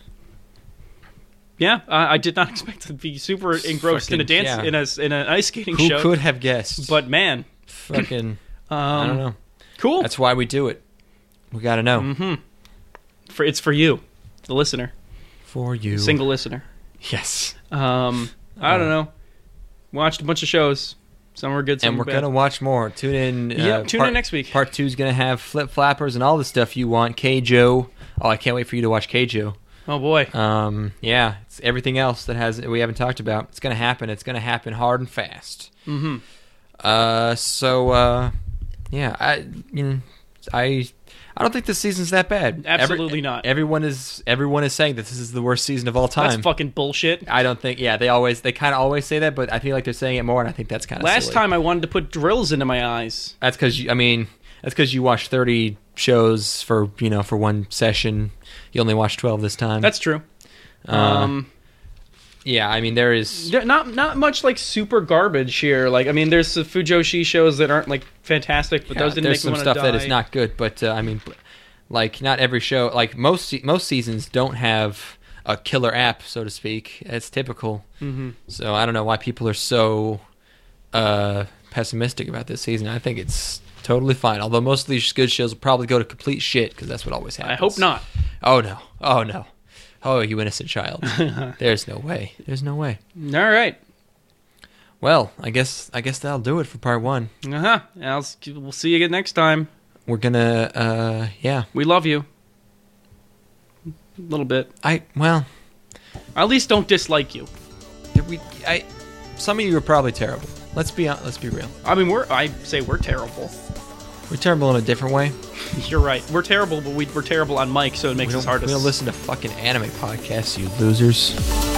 Yeah, I, I did not expect to be super engrossed in a Fucking- dance yeah. in a in an ice skating Who show. could have guessed? But man, fucking, um, I don't know. Cool. That's why we do it. We got to know. Mm-hmm. For it's for you, the listener, For you. single listener. Yes. Um, I don't know. Watched a bunch of shows. Some were good, some And were we're bad. going to watch more. Tune in. Yeah, uh, tune part, in next week. Part two is going to have Flip Flappers and all the stuff you want. Keijo. Oh, I can't wait for you to watch Keijo. Oh boy. Um, yeah, it's everything else that has we haven't talked about. It's going to happen. It's going to happen hard and fast. Mm-hmm. Uh, so, uh, yeah, I, you know, I, I don't think this season's that bad. Absolutely not. Everyone is everyone is saying that this is the worst season of all time. That's fucking bullshit. I don't think. Yeah, they always they kind of always say that, but I feel like they're saying it more, and I think that's kind of Last silly. time I wanted to put drills into my eyes. That's because I mean that's because you watch thirty shows for you know for one session. You only watch twelve this time. That's true. Uh, Um, yeah. I mean there is there- not not much like super garbage here. Like I mean, there's the Fujoshi shows that aren't like fantastic, but yeah, those didn't there's make some me want to stuff die. that is not good, but uh, I mean like not every show like most se- most seasons don't have a killer app, so to speak. It's typical. Mm-hmm. So I don't know why people are so uh, pessimistic about this season. I think it's totally fine. Although most of these good shows will probably go to complete shit because that's what always happens. I hope not. Oh no! Oh no! Oh, you innocent child! There's no way. There's no way. All right. Well, I guess I guess that'll do it for part one. Uh huh. I'll s- we'll see you again next time. We're gonna, uh, yeah. We love you. A little bit. I well, At least don't dislike you. we I. Some of you are probably terrible. Let's be hon- let's be real. I mean, we're. I say we're terrible. We're terrible in a different way. You're right. We're terrible, but we, we're terrible on mic, so it makes We us don't, hard we to. don't listen to fucking anime podcasts, you losers.